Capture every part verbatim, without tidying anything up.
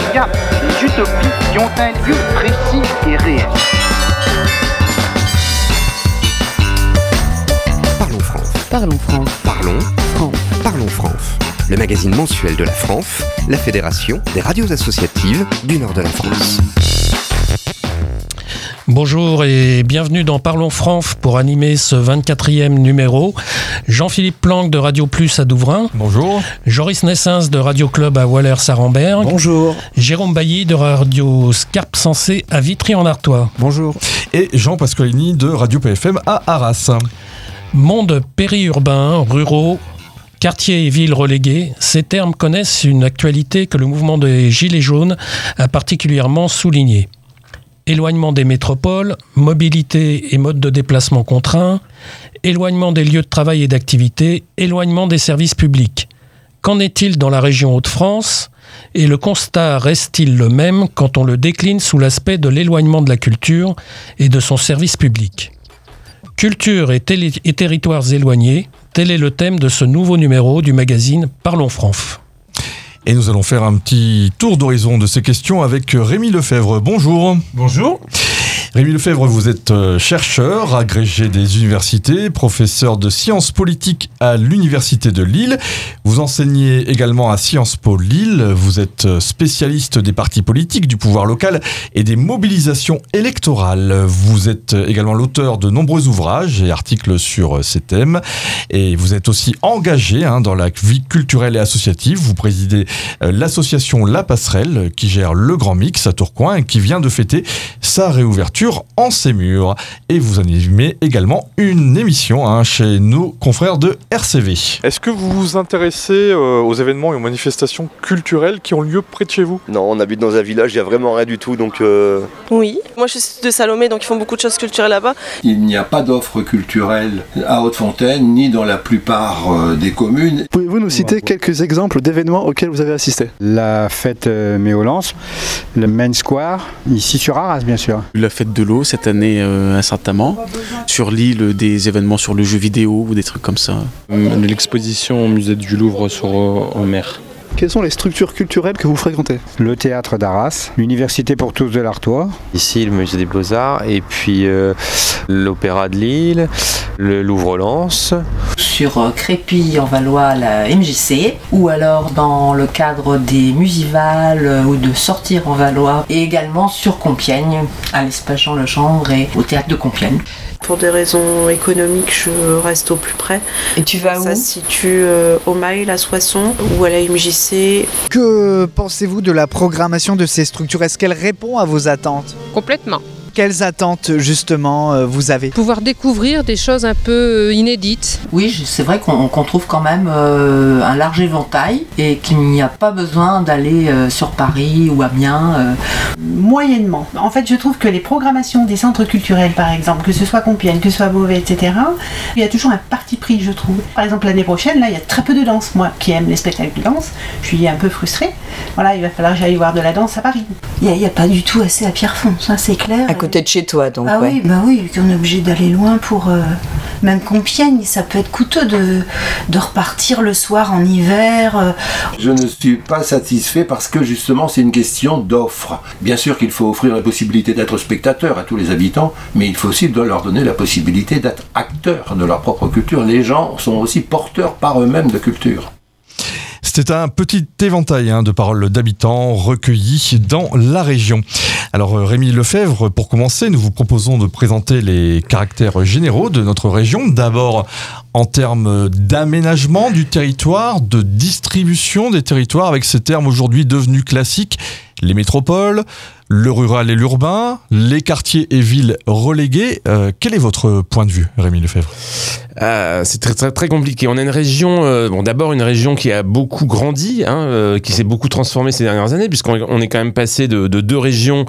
regarde, des utopies qui ont un lieu précis et réel. Parlons France. Parlons France. Parlons France. Parlons France. Le magazine mensuel de la France, la fédération des radios associatives du nord de la France. Bonjour et bienvenue dans Parlons France pour animer ce vingt-quatrième numéro. Jean-Philippe Planck de Radio Plus à Douvrin. Bonjour. Joris Nessens de Radio Club à Wallers-Saramberg. Bonjour. Jérôme Bailly de Radio Scarpe Sensée à Vitry-en-Artois. Bonjour. Et Jean Pasqualini de Radio P F M à Arras. Monde périurbain, ruraux, quartiers et villes relégués, ces termes connaissent une actualité que le mouvement des Gilets jaunes a particulièrement soulignée. Éloignement des métropoles, mobilité et modes de déplacement contraints, éloignement des lieux de travail et d'activité, éloignement des services publics. Qu'en est-il dans la région Hauts-de-France ? Et le constat reste-t-il le même quand on le décline sous l'aspect de l'éloignement de la culture et de son service public ? Culture et, télé- et territoires éloignés, tel est le thème de ce nouveau numéro du magazine Parlons France. Et nous allons faire un petit tour d'horizon de ces questions avec Rémi Lefebvre. Bonjour. Bonjour. Rémi Lefebvre, vous êtes chercheur, agrégé des universités, professeur de sciences politiques à l'Université de Lille. Vous enseignez également à Sciences Po Lille. Vous êtes spécialiste des partis politiques, du pouvoir local et des mobilisations électorales. Vous êtes également l'auteur de nombreux ouvrages et articles sur ces thèmes. Et vous êtes aussi engagé hein, dans la vie culturelle et associative. Vous présidez l'association La Passerelle qui gère le Grand Mix à Tourcoing et qui vient de fêter sa réouverture en ses murs. Et vous animez également une émission hein, chez nos confrères de R C V. Est-ce que vous vous intéressez euh, aux événements et aux manifestations culturelles qui ont lieu près de chez vous ? Non, on habite dans un village, il n'y a vraiment rien du tout, donc... Euh... Oui, moi je suis de Salomé, donc ils font beaucoup de choses culturelles là-bas. Il n'y a pas d'offres culturelles à Haute-Fontaine, ni dans la plupart euh, des communes. Pouvez-vous nous citer quelques exemples d'événements auxquels vous avez assisté ? La fête euh, Méolance, le Main Square, ici sur Arras bien sûr. La fête de l'eau cette année euh, à Saint-Amand. Sur l'île, des événements sur le jeu vidéo ou des trucs comme ça. L'exposition au musée du Louvre sur euh, mer. Quelles sont les structures culturelles que vous fréquentez ? Le théâtre d'Arras, l'université pour tous de l'Artois. Ici, le musée des Beaux-Arts et puis euh, l'Opéra de Lille, le Louvre-Lens. Sur euh, Crépy en Valois, la M J C, ou alors dans le cadre des musicals euh, ou de sortir en Valois, et également sur Compiègne, à l'Espace Jean Legendre et au théâtre de Compiègne. Pour des raisons économiques, je reste au plus près. Et tu vas où ? Ça se situe euh, au Mail, à Soissons, ou à la M J C. Que pensez-vous de la programmation de ces structures ? Est-ce qu'elle répond à vos attentes ? Complètement. Quelles attentes justement vous avez ? Pouvoir découvrir des choses un peu inédites. Oui, c'est vrai qu'on, qu'on trouve quand même euh, un large éventail et qu'il n'y a pas besoin d'aller euh, sur Paris ou Amiens. Euh. Moyennement. En fait, je trouve que les programmations des centres culturels, par exemple, que ce soit Compiègne, que ce soit Beauvais, et cetera, il y a toujours un parti pris, je trouve. Par exemple, l'année prochaine, là, il y a très peu de danse. Moi, qui aime les spectacles de danse, je suis un peu frustrée. Voilà, il va falloir que j'aille voir de la danse à Paris. Il n'y a, a pas du tout assez à Pierrefonds, ça c'est clair. À côté de chez toi, donc. Ah ouais. oui, bah oui, on est obligé d'aller loin pour... Euh, même Compiègne, ça peut être coûteux de, de repartir le soir en hiver. Euh. Je ne suis pas satisfait parce que justement c'est une question d'offre. Bien sûr qu'il faut offrir la possibilité d'être spectateur à tous les habitants, mais il faut aussi leur donner la possibilité d'être acteurs de leur propre culture. Les gens sont aussi porteurs par eux-mêmes de culture. C'était un petit éventail hein, de paroles d'habitants recueillis dans la région. Alors Rémi Lefebvre, pour commencer, nous vous proposons de présenter les caractères généraux de notre région. D'abord en termes d'aménagement du territoire, de distribution des territoires, avec ces termes aujourd'hui devenus classiques, les métropoles, le rural et l'urbain, les quartiers et villes relégués. Euh, quel est votre point de vue, Rémi Lefebvre ? Euh, c'est très, très, très compliqué. On a une région, euh, bon, d'abord une région qui a beaucoup grandi, hein, euh, qui s'est beaucoup transformée ces dernières années, puisqu'on on est quand même passé de, de deux régions,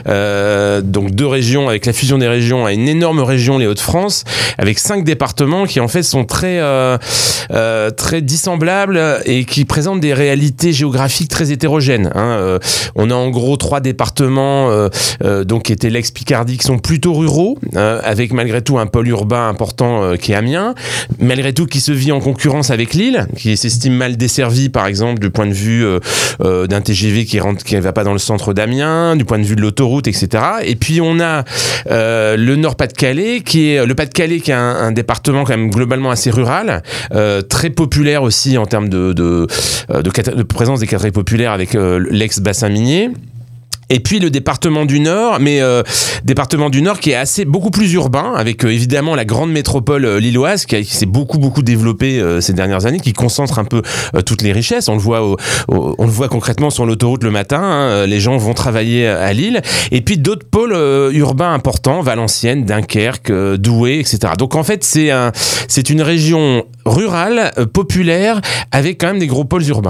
euh, donc deux régions avec la fusion des régions, à une énorme région, les Hauts-de-France, avec cinq départements qui en fait sont très, euh, euh, très dissemblables et qui présentent des réalités géographiques très hétérogènes. Hein. Euh, on a en gros trois départements départements euh, euh, donc qui étaient l'ex-Picardie, qui sont plutôt ruraux, euh, avec malgré tout un pôle urbain important euh, qui est Amiens, malgré tout qui se vit en concurrence avec Lille, qui s'estime mal desservie par exemple du point de vue euh, euh, d'un T G V qui rentre, qui va pas dans le centre d'Amiens, du point de vue de l'autoroute, et cetera. Et puis on a euh, le Nord-Pas-de-Calais, qui est le Pas-de-Calais, qui est un, un département quand même globalement assez rural, euh, très populaire aussi en termes de de, de, de, de présence des quartiers populaires avec euh, l'ex-bassin minier. Et puis le département du Nord, mais euh, département du Nord qui est assez beaucoup plus urbain, avec euh, évidemment la grande métropole euh, lilloise qui, a, qui s'est beaucoup beaucoup développée euh, ces dernières années, qui concentre un peu euh, toutes les richesses. On le voit, au, au, on le voit concrètement sur l'autoroute le matin. Hein, les gens vont travailler à Lille. Et puis d'autres pôles euh, urbains importants, Valenciennes, Dunkerque, euh, Douai, et cetera. Donc en fait c'est un, c'est une région rurale, euh, populaire, avec quand même des gros pôles urbains.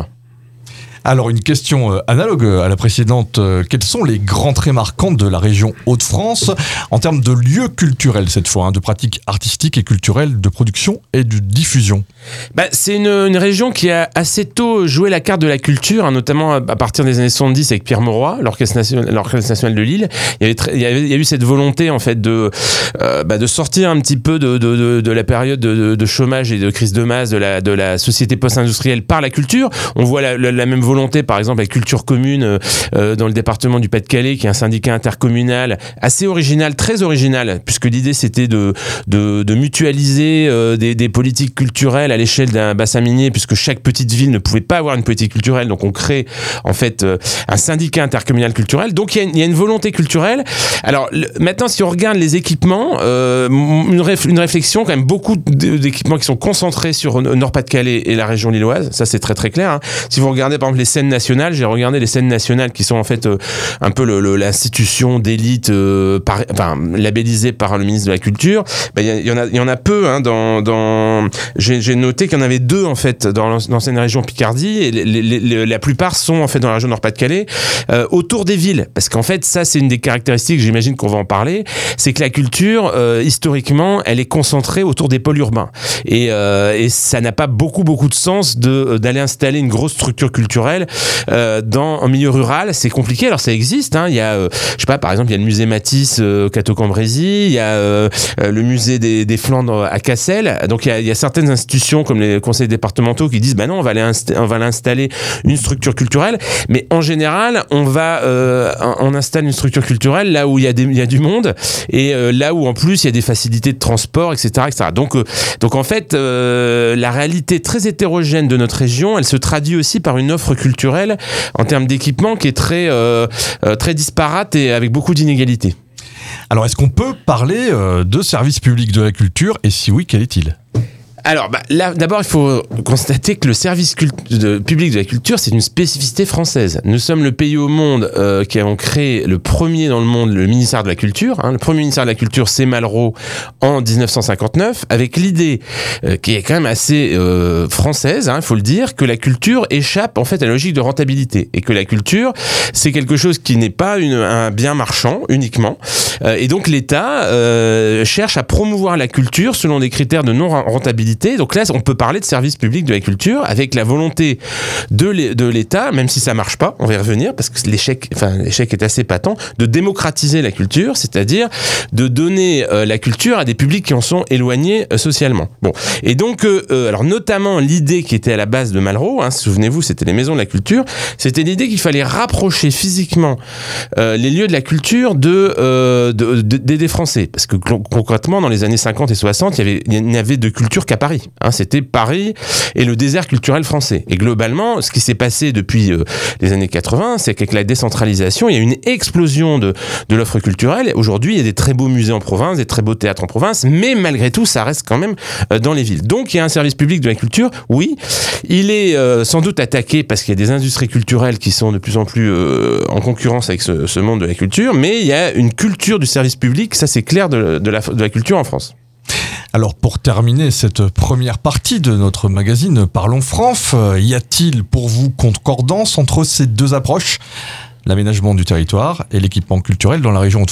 Alors une question euh, analogue à la précédente, euh, quels sont les grands traits marquants de la région Hauts-de-France en termes de lieux culturels cette fois, hein, de pratiques artistiques et culturelles, de production et de diffusion? Bah, c'est une, une région qui a assez tôt joué la carte de la culture, hein, notamment à, à partir des années soixante-dix avec Pierre Mauroy, l'Orchestre national, l'Orchestre national de Lille. Il y, avait très, il, y avait, il y a eu cette volonté en fait de, euh, bah, de sortir un petit peu de, de, de, de la période de, de chômage et de crise de masse de la, de la société post-industrielle par la culture. On voit la, la, la même volonté par exemple avec Culture Commune euh, dans le département du Pas-de-Calais, qui est un syndicat intercommunal assez original, très original, puisque l'idée c'était de, de, de mutualiser euh, des, des politiques culturelles à l'échelle d'un bassin minier, puisque chaque petite ville ne pouvait pas avoir une politique culturelle, donc on crée en fait euh, un syndicat intercommunal culturel. Donc il y, y a une volonté culturelle. Alors le, maintenant si on regarde les équipements, euh, une, réf, une réflexion quand même, beaucoup d'équipements qui sont concentrés sur Nord-Pas-de-Calais et la région lilloise, ça c'est très très clair, hein. Si vous regardez par exemple les scènes nationales, j'ai regardé les scènes nationales qui sont en fait euh, un peu le, le, l'institution d'élite euh, par, enfin, labellisée par le ministre de la Culture. Ben, y, y, en a, y en a peu. Hein, dans, dans, j'ai, j'ai noté qu'il y en avait deux en fait dans l'ancienne région Picardie, et les, les, les, la plupart sont en fait dans la région Nord-Pas-de-Calais, euh, autour des villes. Parce qu'en fait, ça c'est une des caractéristiques, j'imagine qu'on va en parler, c'est que la culture, euh, historiquement, elle est concentrée autour des pôles urbains. Et, euh, et ça n'a pas beaucoup beaucoup de sens de, d'aller installer une grosse structure culturelle Euh, dans un milieu rural. C'est compliqué. Alors ça existe, hein. Il y a euh, je sais pas, par exemple il y a le musée Matisse euh, Cateau-Cambrésis, il y a euh, le musée des, des Flandres à Cassel. Donc il y, a, il y a certaines institutions comme les conseils départementaux qui disent bah non, on va aller inst- on va aller installer une structure culturelle, mais en général on va euh, on installe une structure culturelle là où il y a des, il y a du monde, et euh, là où en plus il y a des facilités de transport, et cetera, et cetera. Donc euh, donc en fait euh, la réalité très hétérogène de notre région, elle se traduit aussi par une offre culturelle en termes d'équipement qui est très, euh, euh, très disparate et avec beaucoup d'inégalités. Alors est-ce qu'on peut parler euh, de service public de la culture, et si oui, quel est-il ? Alors, bah, là, d'abord, il faut constater que le service cult- de, public de la culture, c'est une spécificité française. Nous sommes le pays au monde euh, qui avons créé le premier dans le monde, le ministère de la Culture. Hein. Le premier ministère de la Culture, c'est Malraux en dix-neuf cent cinquante-neuf, avec l'idée euh, qui est quand même assez euh, française, il hein, faut le dire, que la culture échappe en fait à la logique de rentabilité, et que la culture, c'est quelque chose qui n'est pas une, un bien marchand uniquement. Euh, et donc, l'État euh, cherche à promouvoir la culture selon des critères de non-rentabilité. Donc là, on peut parler de service public de la culture avec la volonté de, de l'État, même si ça marche pas, on va y revenir, parce que l'échec, enfin, l'échec est assez patent, de démocratiser la culture, c'est-à-dire de donner euh, la culture à des publics qui en sont éloignés euh, socialement. Bon, et donc, euh, alors notamment l'idée qui était à la base de Malraux, hein, souvenez-vous, c'était les maisons de la culture, c'était l'idée qu'il fallait rapprocher physiquement euh, les lieux de la culture de, euh, de, de, des, des Français, parce que concrètement, dans les années cinquante et soixante, il y avait, il n'y avait de culture qu'à Paris. Hein, c'était Paris et le désert culturel français. Et globalement, ce qui s'est passé depuis euh, les années quatre-vingts, c'est qu'avec la décentralisation, il y a une explosion de, de l'offre culturelle. Aujourd'hui, il y a des très beaux musées en province, des très beaux théâtres en province, mais malgré tout, ça reste quand même euh, dans les villes. Donc, il y a un service public de la culture, oui. Il est euh, sans doute attaqué parce qu'il y a des industries culturelles qui sont de plus en plus euh, en concurrence avec ce, ce monde de la culture, mais il y a une culture du service public, ça c'est clair, de, de, la, de la culture en France. Alors pour terminer cette première partie de notre magazine Parlons Franf, y a-t-il pour vous concordance entre ces deux approches, l'aménagement du territoire et l'équipement culturel dans la région Hauts-de-France ?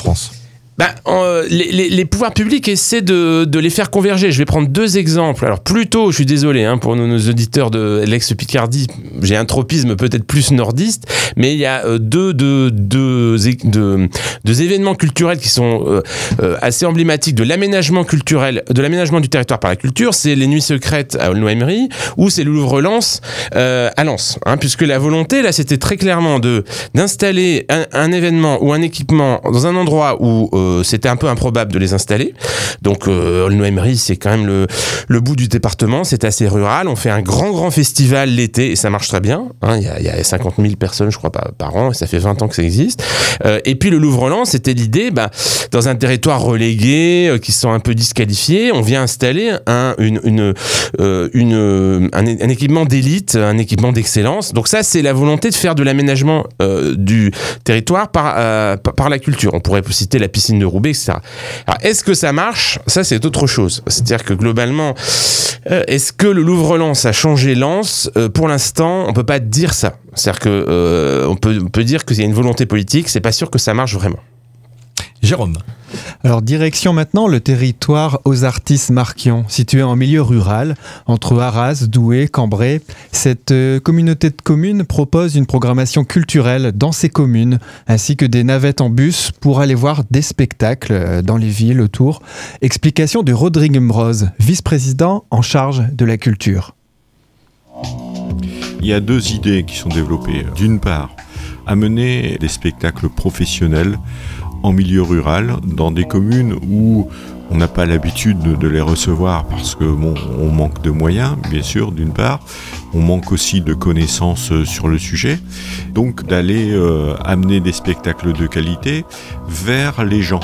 Bah, euh, les, les, les pouvoirs publics essaient de, de les faire converger. Je vais prendre deux exemples. Alors plutôt, je suis désolé hein, pour nos, nos auditeurs de l'ex-Picardie, j'ai un tropisme peut-être plus nordiste, mais il y a euh, deux, deux, deux, deux, deux événements culturels qui sont euh, euh, assez emblématiques de l'aménagement culturel, de l'aménagement du territoire par la culture. C'est les Nuits secrètes à Aulnoy-Emery ou c'est le Louvre-Lens euh, à Lens. Hein, puisque la volonté, là, c'était très clairement de, d'installer un, un événement ou un équipement dans un endroit où euh, c'était un peu improbable de les installer. Donc euh, Aulnoy-Emery, c'est quand même le, le bout du département, c'est assez rural. On fait un grand grand festival l'été et ça marche très bien. Hein, il y a, il y a cinquante mille personnes, je crois, par, par an et ça fait vingt ans que ça existe. Euh, et puis le Louvre-Lens, c'était l'idée, bah, dans un territoire relégué, euh, qui sont un peu disqualifiés, on vient installer un, une, une, euh, une, un, un équipement d'élite, un équipement d'excellence. Donc ça, c'est la volonté de faire de l'aménagement euh, du territoire par, euh, par la culture. On pourrait citer la piscine de Roubaix, et cetera. Alors, est-ce que ça marche ? Ça, c'est autre chose. C'est-à-dire que globalement, euh, est-ce que le Louvre-Lens a changé Lens ? euh, Pour l'instant, on peut pas dire ça. C'est-à-dire que euh, on peut, on peut dire qu'il y a une volonté politique. C'est pas sûr que ça marche vraiment. Jérôme. Alors, direction maintenant le territoire aux Artis-Marquion, situé en milieu rural, entre Arras, Douai, Cambrai. Cette euh, communauté de communes propose une programmation culturelle dans ces communes, ainsi que des navettes en bus pour aller voir des spectacles euh, dans les villes autour. Explication de Rodrigue Mroz, vice-président en charge de la culture. Il y a deux idées qui sont développées. D'une part, amener des spectacles professionnels en milieu rural, dans des communes où on n'a pas l'habitude de, de les recevoir parce que bon, on manque de moyens, bien sûr, d'une part. On manque aussi de connaissances sur le sujet. Donc d'aller euh, amener des spectacles de qualité vers les gens.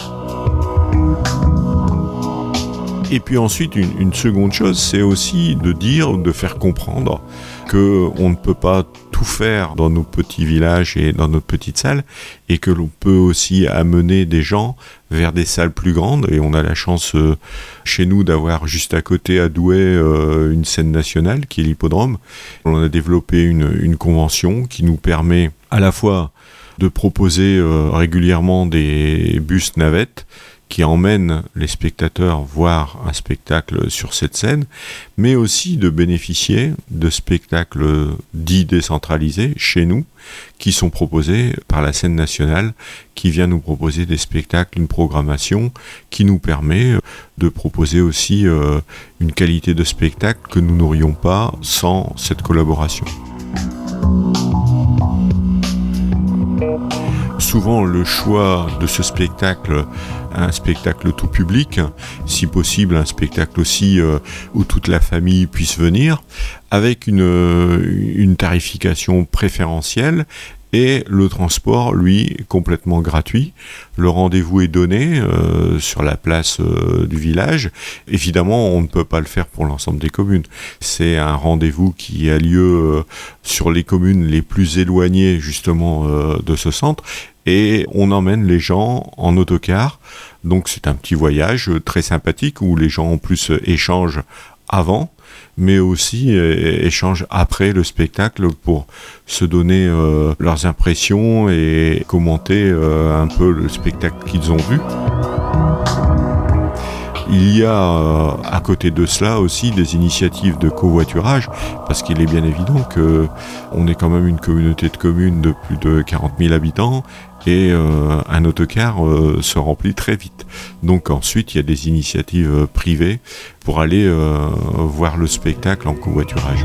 Et puis ensuite, une, une seconde chose, c'est aussi de dire, de faire comprendre qu'on ne peut pas tout faire dans nos petits villages et dans notre petite salle, et que l'on peut aussi amener des gens vers des salles plus grandes. Et on a la chance euh, chez nous d'avoir juste à côté à Douai euh, une scène nationale qui est l'hippodrome. On a développé une, une convention qui nous permet à la fois de proposer euh, régulièrement des bus navettes qui emmènent les spectateurs voir un spectacle sur cette scène, mais aussi de bénéficier de spectacles dits décentralisés chez nous, qui sont proposés par la scène nationale, qui vient nous proposer des spectacles, une programmation qui nous permet de proposer aussi euh, une qualité de spectacle que nous n'aurions pas sans cette collaboration. Souvent, le choix de ce spectacle, un spectacle tout public, si possible un spectacle aussi euh, où toute la famille puisse venir, avec une, une tarification préférentielle et le transport, lui, complètement gratuit. Le rendez-vous est donné euh, sur la place euh, du village. Évidemment, on ne peut pas le faire pour l'ensemble des communes. C'est un rendez-vous qui a lieu euh, sur les communes les plus éloignées, justement, euh, de ce centre. Et on emmène les gens en autocar. Donc c'est un petit voyage très sympathique où les gens en plus échangent avant, mais aussi euh, échangent après le spectacle pour se donner euh, leurs impressions et commenter euh, un peu le spectacle qu'ils ont vu. Il y a euh, à côté de cela aussi des initiatives de covoiturage, parce qu'il est bien évident qu'on est quand même une communauté de communes de plus de quarante mille habitants, et euh, un autocar euh, se remplit très vite. Donc ensuite, il y a des initiatives euh, privées pour aller euh, voir le spectacle en covoiturage.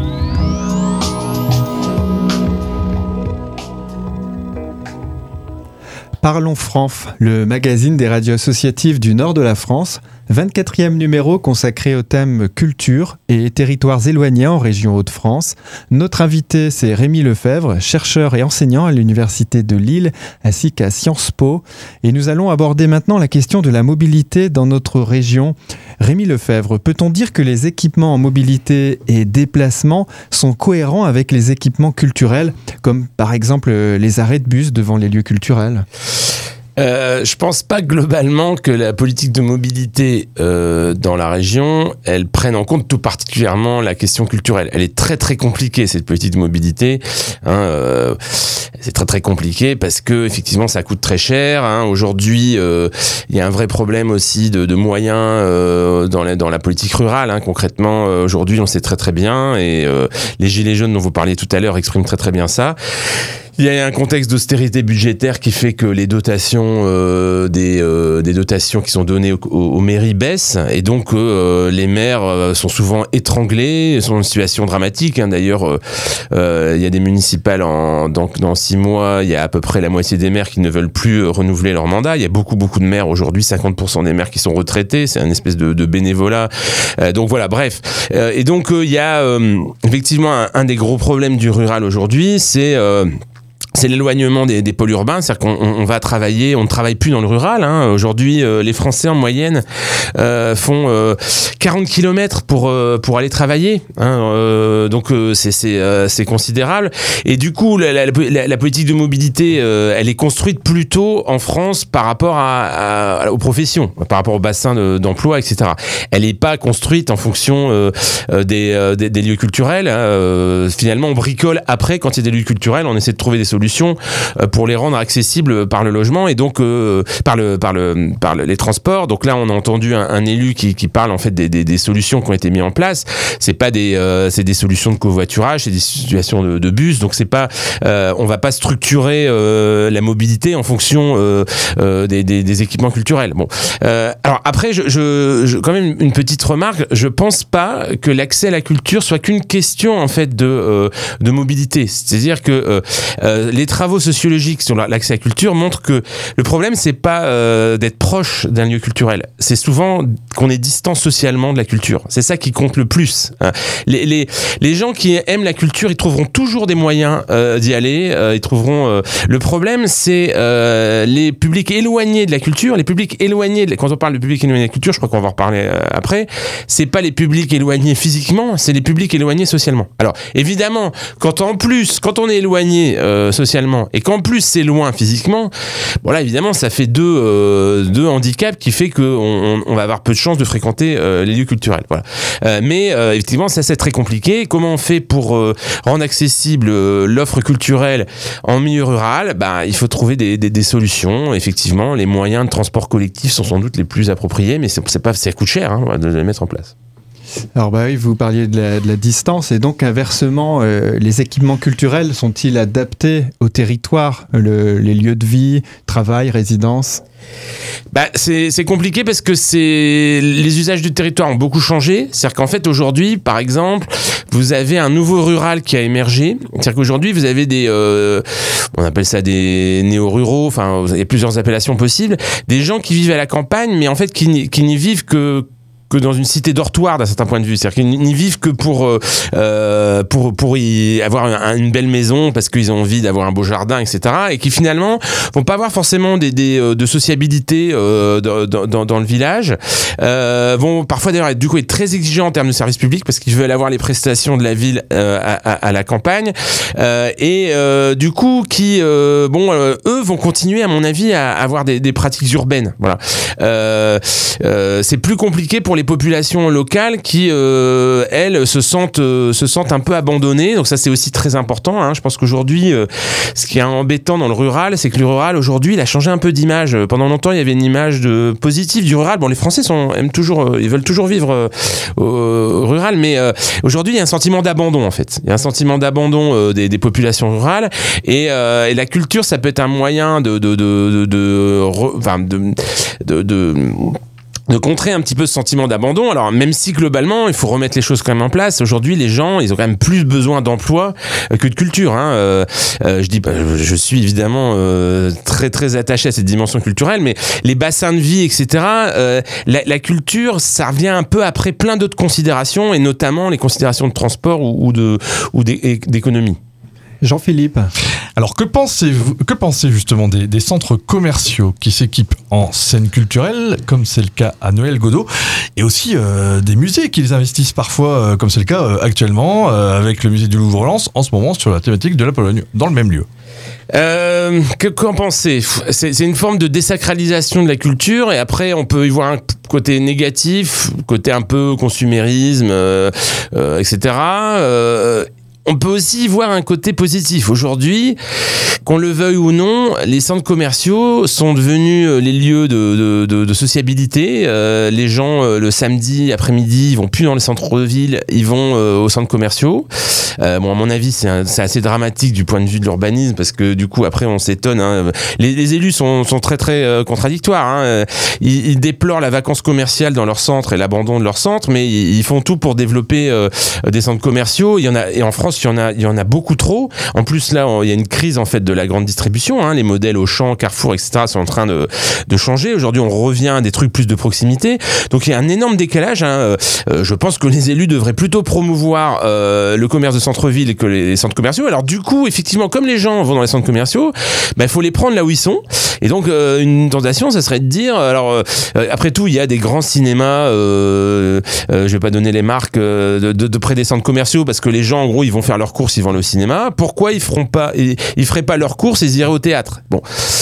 Parlons Franf, le magazine des radios associatives du nord de la France, vingt-quatrième numéro consacré au thème culture et territoires éloignés en région Hauts-de-France. Notre invité, c'est Rémi Lefebvre, chercheur et enseignant à l'Université de Lille ainsi qu'à Sciences Po. Et nous allons aborder maintenant la question de la mobilité dans notre région. Rémi Lefebvre, peut-on dire que les équipements en mobilité et déplacement sont cohérents avec les équipements culturels, comme par exemple les arrêts de bus devant les lieux culturels ? Euh, je pense pas globalement que la politique de mobilité euh, dans la région, elle prenne en compte tout particulièrement la question culturelle. Elle est très très compliquée, cette politique de mobilité. Hein, euh, C'est très très compliqué parce que effectivement ça coûte très cher. Hein. Aujourd'hui, il euh, y a un vrai problème aussi de, de moyens euh, dans, la, dans la politique rurale. Hein. Concrètement, euh, aujourd'hui, on sait très très bien et euh, les gilets jaunes dont vous parliez tout à l'heure expriment très très bien ça. Il y a un contexte d'austérité budgétaire qui fait que les dotations, euh, des, euh, des dotations qui sont données aux, aux mairies baissent et donc euh, les maires euh, sont souvent étranglés, sont dans une situation dramatique. Hein. D'ailleurs, euh, euh, il y a des municipales en, dans, dans six mois, il y a à peu près la moitié des maires qui ne veulent plus euh, renouveler leur mandat. Il y a beaucoup beaucoup de maires aujourd'hui, cinquante pour cent des maires qui sont retraités. C'est une espèce de, de bénévolat. Euh, donc voilà, bref. Euh, et donc euh, il y a euh, effectivement un, un des gros problèmes du rural aujourd'hui, c'est euh, c'est l'éloignement des, des pôles urbains, c'est-à-dire qu'on on va travailler, on ne travaille plus dans le rural. Hein. Aujourd'hui, euh, les Français en moyenne euh, font euh, quarante kilomètres pour euh, pour aller travailler. Hein. Euh, donc euh, c'est c'est euh, c'est considérable. Et du coup, la, la, la, la politique de mobilité, euh, elle est construite plutôt en France par rapport à, à aux professions, par rapport au bassin de, d'emploi, et cetera. Elle n'est pas construite en fonction euh, des, euh, des des lieux culturels. Hein. Euh, finalement, on bricole après quand il y a des lieux culturels, on essaie de trouver des solutions pour les rendre accessibles par le logement et donc euh, par le par le par le, les transports. Donc là, on a entendu un, un élu qui, qui parle en fait des, des, des solutions qui ont été mises en place. C'est pas des euh, c'est des solutions de covoiturage, c'est des situations de, de bus. Donc c'est pas euh, on va pas structurer euh, la mobilité en fonction euh, euh, des, des, des équipements culturels. Bon, euh, alors après, je, je, je quand même une petite remarque. Je pense pas que l'accès à la culture soit qu'une question en fait de euh, de mobilité. C'est-à-dire que euh, euh, les travaux sociologiques sur l'accès à la culture montrent que le problème, c'est pas euh, d'être proche d'un lieu culturel. C'est souvent qu'on est distant socialement de la culture. C'est ça qui compte le plus. Hein. Les, les, les gens qui aiment la culture, ils trouveront toujours des moyens euh, d'y aller. Euh, ils trouveront. Euh... Le problème, c'est euh, les publics éloignés de la culture. Les publics éloignés. De... Quand on parle de publics éloignés de la culture, je crois qu'on va en reparler euh, après. C'est pas les publics éloignés physiquement, c'est les publics éloignés socialement. Alors, évidemment, quand en plus, quand on est éloigné euh, socialement et qu'en plus c'est loin physiquement, bon là évidemment ça fait deux, euh, deux handicaps qui fait qu'on on, on va avoir peu de chances de fréquenter euh, les lieux culturels. Voilà. Euh, mais euh, effectivement ça c'est très compliqué. Comment on fait pour euh, rendre accessible euh, l'offre culturelle en milieu rural? Bah, il faut trouver des, des, des solutions. Effectivement, les moyens de transport collectif sont sans doute les plus appropriés, mais c'est, c'est pas, ça coûte cher hein, de les mettre en place. Alors bah oui, vous parliez de la, de la distance et donc inversement, euh, les équipements culturels sont-ils adaptés au territoire, le, les lieux de vie, travail, résidence? Bah, c'est, c'est compliqué parce que c'est, les usages du territoire ont beaucoup changé. C'est-à-dire qu'en fait aujourd'hui, par exemple, vous avez un nouveau rural qui a émergé. C'est-à-dire qu'aujourd'hui vous avez des, euh, on appelle ça des néo-ruraux. Enfin, il y a plusieurs appellations possibles. Des gens qui vivent à la campagne, mais en fait qui n'y, qui n'y vivent que que dans une cité dortoir d'un certain point de vue, c'est-à-dire qu'ils n'y vivent que pour euh, pour pour y avoir un, une belle maison parce qu'ils ont envie d'avoir un beau jardin, et cetera. Et qui finalement vont pas avoir forcément des, des de sociabilité euh, dans, dans, dans le village, euh, vont parfois d'ailleurs être du coup être très exigeants en termes de services publics parce qu'ils veulent avoir les prestations de la ville euh, à, à, à la campagne euh, et euh, du coup qui euh, bon euh, eux vont continuer à mon avis à avoir des, des pratiques urbaines. Voilà, euh, euh, c'est plus compliqué pour les populations locales qui, euh, elles, se sentent, euh, se sentent un peu abandonnées. Donc ça, c'est aussi très important. Hein. Je pense qu'aujourd'hui, euh, ce qui est embêtant dans le rural, c'est que le rural, aujourd'hui, il a changé un peu d'image. Pendant longtemps, il y avait une image de, positive du rural. Bon, les Français sont, aiment toujours, euh, ils veulent toujours vivre euh, au rural, mais euh, aujourd'hui, il y a un sentiment d'abandon, en fait. Il y a un sentiment d'abandon euh, des, des populations rurales. Et, euh, et la culture, ça peut être un moyen de... de, de, de, de, re, enfin, de, de, de de contrer un petit peu ce sentiment d'abandon. Alors même si globalement il faut remettre les choses quand même en place, aujourd'hui les gens ils ont quand même plus besoin d'emploi que de culture hein. euh, euh, je dis bah, je suis évidemment euh, très très attaché à cette dimension culturelle, mais les bassins de vie, etc., euh, la, la culture ça revient un peu après plein d'autres considérations et notamment les considérations de transport ou, ou, de, ou d'économie. Jean-Philippe. Alors, que pensez-vous, que pensez justement des, des centres commerciaux qui s'équipent en scènes culturelles, comme c'est le cas à Noël Godot, et aussi euh, des musées qui les investissent parfois, euh, comme c'est le cas euh, actuellement, euh, avec le musée du Louvre-Lens, en ce moment sur la thématique de la Pologne, dans le même lieu? Euh, que, qu'en pensez? c'est, c'est une forme de désacralisation de la culture, et après on peut y voir un côté négatif, côté un peu consumérisme, euh, euh, et cetera. Euh, On peut aussi y voir un côté positif. Aujourd'hui, qu'on le veuille ou non, les centres commerciaux sont devenus les lieux de, de, de, de sociabilité. Euh, les gens, euh, le samedi après-midi, ils vont plus dans les centres-villes, ils vont euh, aux centres commerciaux. Euh, bon, à mon avis, c'est, un, c'est assez dramatique du point de vue de l'urbanisme, parce que du coup, après, on s'étonne. Hein. Les, les élus sont, sont très, très euh, contradictoires. Hein. Ils, ils déplorent la vacance commerciale dans leur centre et l'abandon de leur centre, mais ils, ils font tout pour développer euh, des centres commerciaux. Il y en a, et en France, il y en a, il y en a beaucoup trop. En plus, là, on, il y a une crise, en fait, de la grande distribution. Hein. Les modèles Auchan, Carrefour, et cetera sont en train de, de changer. Aujourd'hui, on revient à des trucs plus de proximité. Donc, il y a un énorme décalage. Hein. Euh, je pense que les élus devraient plutôt promouvoir euh, le commerce de centre-ville que les, les centres commerciaux. Alors, du coup, effectivement, comme les gens vont dans les centres commerciaux, bah, il faut les prendre là où ils sont. Et donc, euh, une tentation, ça serait de dire, alors, euh, après tout, il y a des grands cinémas, euh, euh, je vais pas donner les marques, euh, de, de, de près des centres commerciaux, parce que les gens, en gros, ils vont faire leurs courses, ils vont aller au cinéma. Pourquoi ils feront pas, ils, ils feraient pas leurs courses et ils iraient au théâtre? Bon.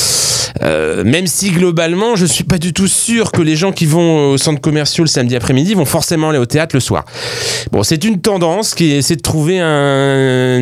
Euh, même si globalement je suis pas du tout sûr que les gens qui vont au centre commercial le samedi après-midi vont forcément aller au théâtre le soir. Bon, c'est une tendance qui essaie de trouver un,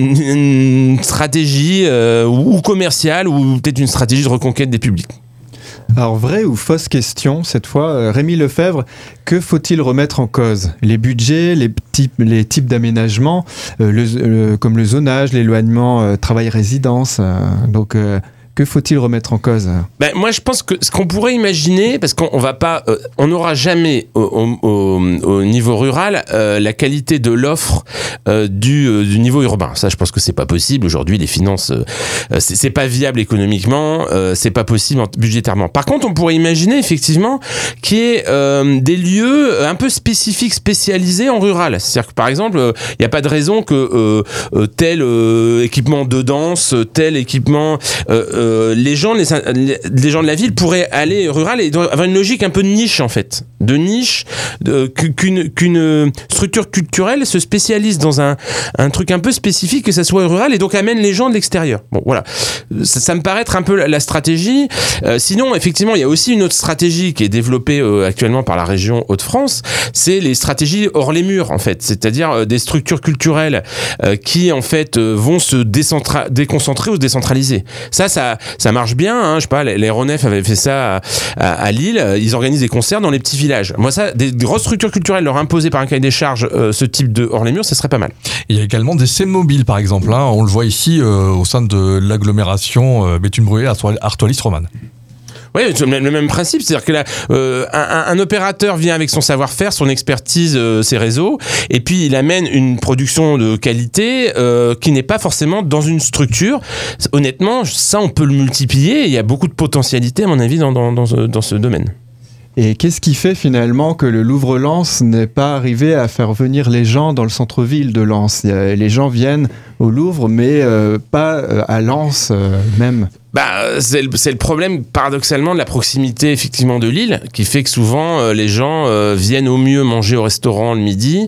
une stratégie euh, ou commerciale ou peut-être une stratégie de reconquête des publics. Alors, vraie ou fausse question, cette fois, Rémi Lefebvre, que faut-il remettre en cause? Les budgets, les types, les types d'aménagement, euh, le, le, comme le zonage, l'éloignement, euh, travail-résidence, euh, donc... Euh, que faut-il remettre en cause? Ben, moi, je pense que ce qu'on pourrait imaginer, parce qu'on va pas, euh, on n'aura jamais au, au, au niveau rural euh, la qualité de l'offre euh, du, euh, du niveau urbain. Ça, je pense que c'est pas possible. Aujourd'hui, les finances, euh, c'est, c'est pas viable économiquement, euh, c'est pas possible budgétairement. Par contre, on pourrait imaginer effectivement qu'il y ait euh, des lieux un peu spécifiques, spécialisés en rural. C'est-à-dire que par exemple, il euh, n'y a pas de raison que euh, euh, tel euh, équipement de danse, tel équipement euh, Euh, les gens, les, les gens de la ville pourraient aller rural et avoir une logique un peu de niche en fait, de niche, de, qu'une, qu'une structure culturelle se spécialise dans un, un truc un peu spécifique, que ça soit rural et donc amène les gens de l'extérieur. Bon, voilà, ça, ça me paraît être un peu la, la stratégie. Euh, sinon, effectivement, il y a aussi une autre stratégie qui est développée euh, actuellement par la région Hauts-de-France, c'est les stratégies hors les murs en fait, c'est-à-dire euh, des structures culturelles euh, qui en fait euh, vont se décentra- déconcentrer ou se décentraliser. Ça, ça Ça marche bien, hein, je sais pas, les, les Ronef avaient fait ça à, à, à Lille, ils organisent des concerts dans les petits villages. Moi, ça, des grosses structures culturelles leur imposer par un cahier des charges euh, ce type de hors les murs, ça serait pas mal. Il y a également des scènes mobiles, par exemple, hein, on le voit ici euh, au sein de l'agglomération euh, Béthune-Brûlé, Artois-Lys-Romane. Oui, le même principe, c'est-à-dire que là, euh, un, un opérateur vient avec son savoir-faire, son expertise, euh, ses réseaux, et puis il amène une production de qualité euh, qui n'est pas forcément dans une structure. Honnêtement, ça, on peut le multiplier, et il y a beaucoup de potentialité, à mon avis, dans, dans, dans, ce, dans ce domaine. Et qu'est-ce qui fait finalement que le Louvre-Lens n'est pas arrivé à faire venir les gens dans le centre-ville de Lens? Les gens viennent au Louvre, mais euh, pas à Lens euh, même. Bah, c'est le, c'est le problème paradoxalement de la proximité effectivement de Lille, qui fait que souvent euh, les gens euh, viennent au mieux manger au restaurant le midi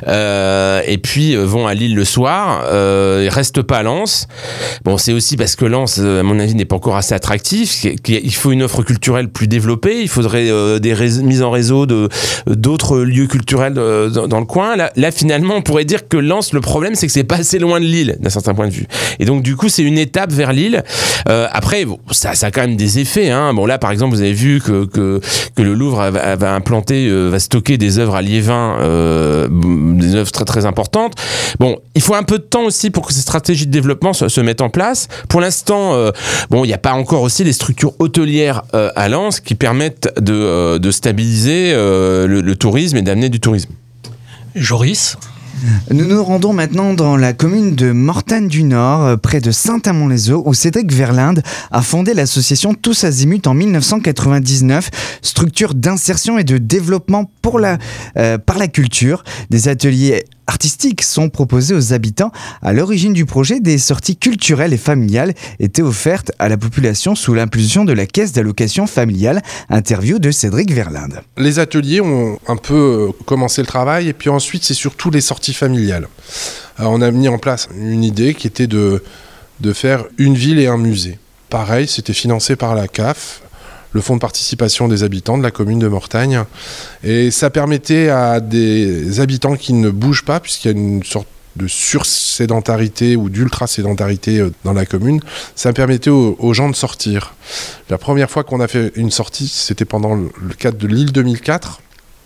euh, et puis euh, vont à Lille le soir, euh, ils restent pas à Lens. Bon, c'est aussi parce que Lens, à mon avis, n'est pas encore assez attractif, qu'il faut une offre culturelle plus développée, il faudrait euh, des rés- mises en réseau de d'autres lieux culturels de, dans, dans le coin. Là, là, finalement, on pourrait dire que Lens, le problème, c'est que c'est pas assez loin de Lille d'un certain point de vue. Et donc, du coup, c'est une étape vers Lille. Euh, Après, bon, ça, ça a quand même des effets. Hein. Bon, là, par exemple, vous avez vu que que, que le Louvre va, va implanter, euh, va stocker des œuvres à Liévin, euh, des œuvres très très importantes. Bon, il faut un peu de temps aussi pour que ces stratégies de développement se, se mettent en place. Pour l'instant, euh, bon, il n'y a pas encore aussi les structures hôtelières euh, à Lens qui permettent de euh, de stabiliser euh, le, le tourisme et d'amener du tourisme. Joris. Nous nous rendons maintenant dans la commune de Mortagne du Nord, près de Saint-Amand-les-Eaux, où Cédric Verlinde a fondé l'association Tous Azimuts en dix-neuf cent quatre-vingt-dix-neuf, structure d'insertion et de développement pour la, euh, par la culture. Des ateliers artistiques sont proposés aux habitants. À l'origine du projet, des sorties culturelles et familiales étaient offertes à la population sous l'impulsion de la caisse d'allocation familiale. Interview de Cédric Verlinde. Les ateliers ont un peu commencé le travail et puis ensuite c'est surtout les sorties familiales. Alors on a mis en place une idée qui était de, de faire une ville et un musée. Pareil, c'était financé par la C A F, le fonds de participation des habitants de la commune de Mortagne. Et ça permettait à des habitants qui ne bougent pas, puisqu'il y a une sorte de sursédentarité ou d'ultra-sédentarité dans la commune, ça permettait aux, aux gens de sortir. La première fois qu'on a fait une sortie, c'était pendant le cadre de l'île deux mille quatre.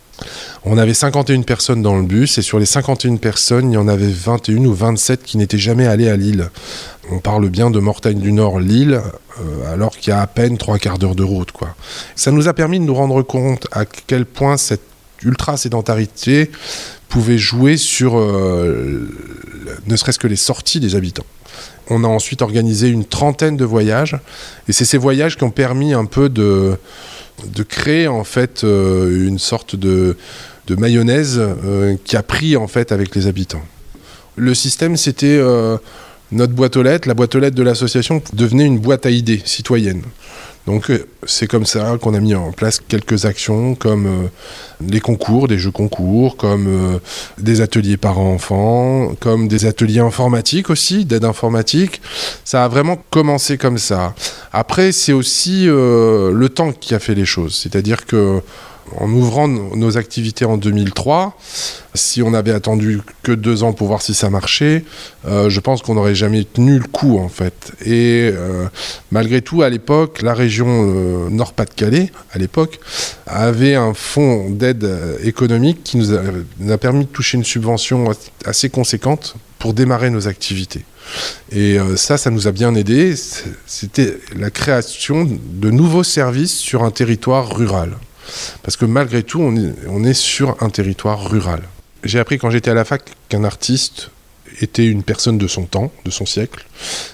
On avait cinquante et une personnes dans le bus, et sur les cinquante et une personnes, il y en avait vingt et un ou vingt-sept qui n'étaient jamais allés à Lille. On parle bien de Mortagne du Nord, Lille, euh, alors qu'il y a à peine trois quarts d'heure de route, quoi. Ça nous a permis de nous rendre compte à quel point cette ultra-sédentarité pouvait jouer sur euh, ne serait-ce que les sorties des habitants. On a ensuite organisé une trentaine de voyages, et c'est ces voyages qui ont permis un peu de... de créer en fait euh, une sorte de, de mayonnaise euh, qui a pris en fait avec les habitants. Le système, c'était euh, notre boîte aux lettres, la boîte aux lettres de l'association devenait une boîte à idées citoyenne. Donc euh, c'est comme ça qu'on a mis en place quelques actions comme euh, les concours, des jeux concours, comme euh, des ateliers parents-enfants, comme des ateliers informatiques aussi, d'aide informatique. Ça a vraiment commencé comme ça. Après, c'est aussi euh, le temps qui a fait les choses. C'est-à-dire que en ouvrant nos activités en deux mille trois, si on avait attendu que deux ans pour voir si ça marchait, euh, je pense qu'on n'aurait jamais tenu le coup en fait. Et euh, malgré tout, à l'époque, la région euh, Nord-Pas-de-Calais, à l'époque, avait un fonds d'aide économique qui nous a, nous a permis de toucher une subvention assez conséquente pour démarrer nos activités. Et euh, ça, ça nous a bien aidé. C'était la création de nouveaux services sur un territoire rural. Parce que malgré tout, on est, on est sur un territoire rural. J'ai appris quand j'étais à la fac qu'un artiste était une personne de son temps, de son siècle.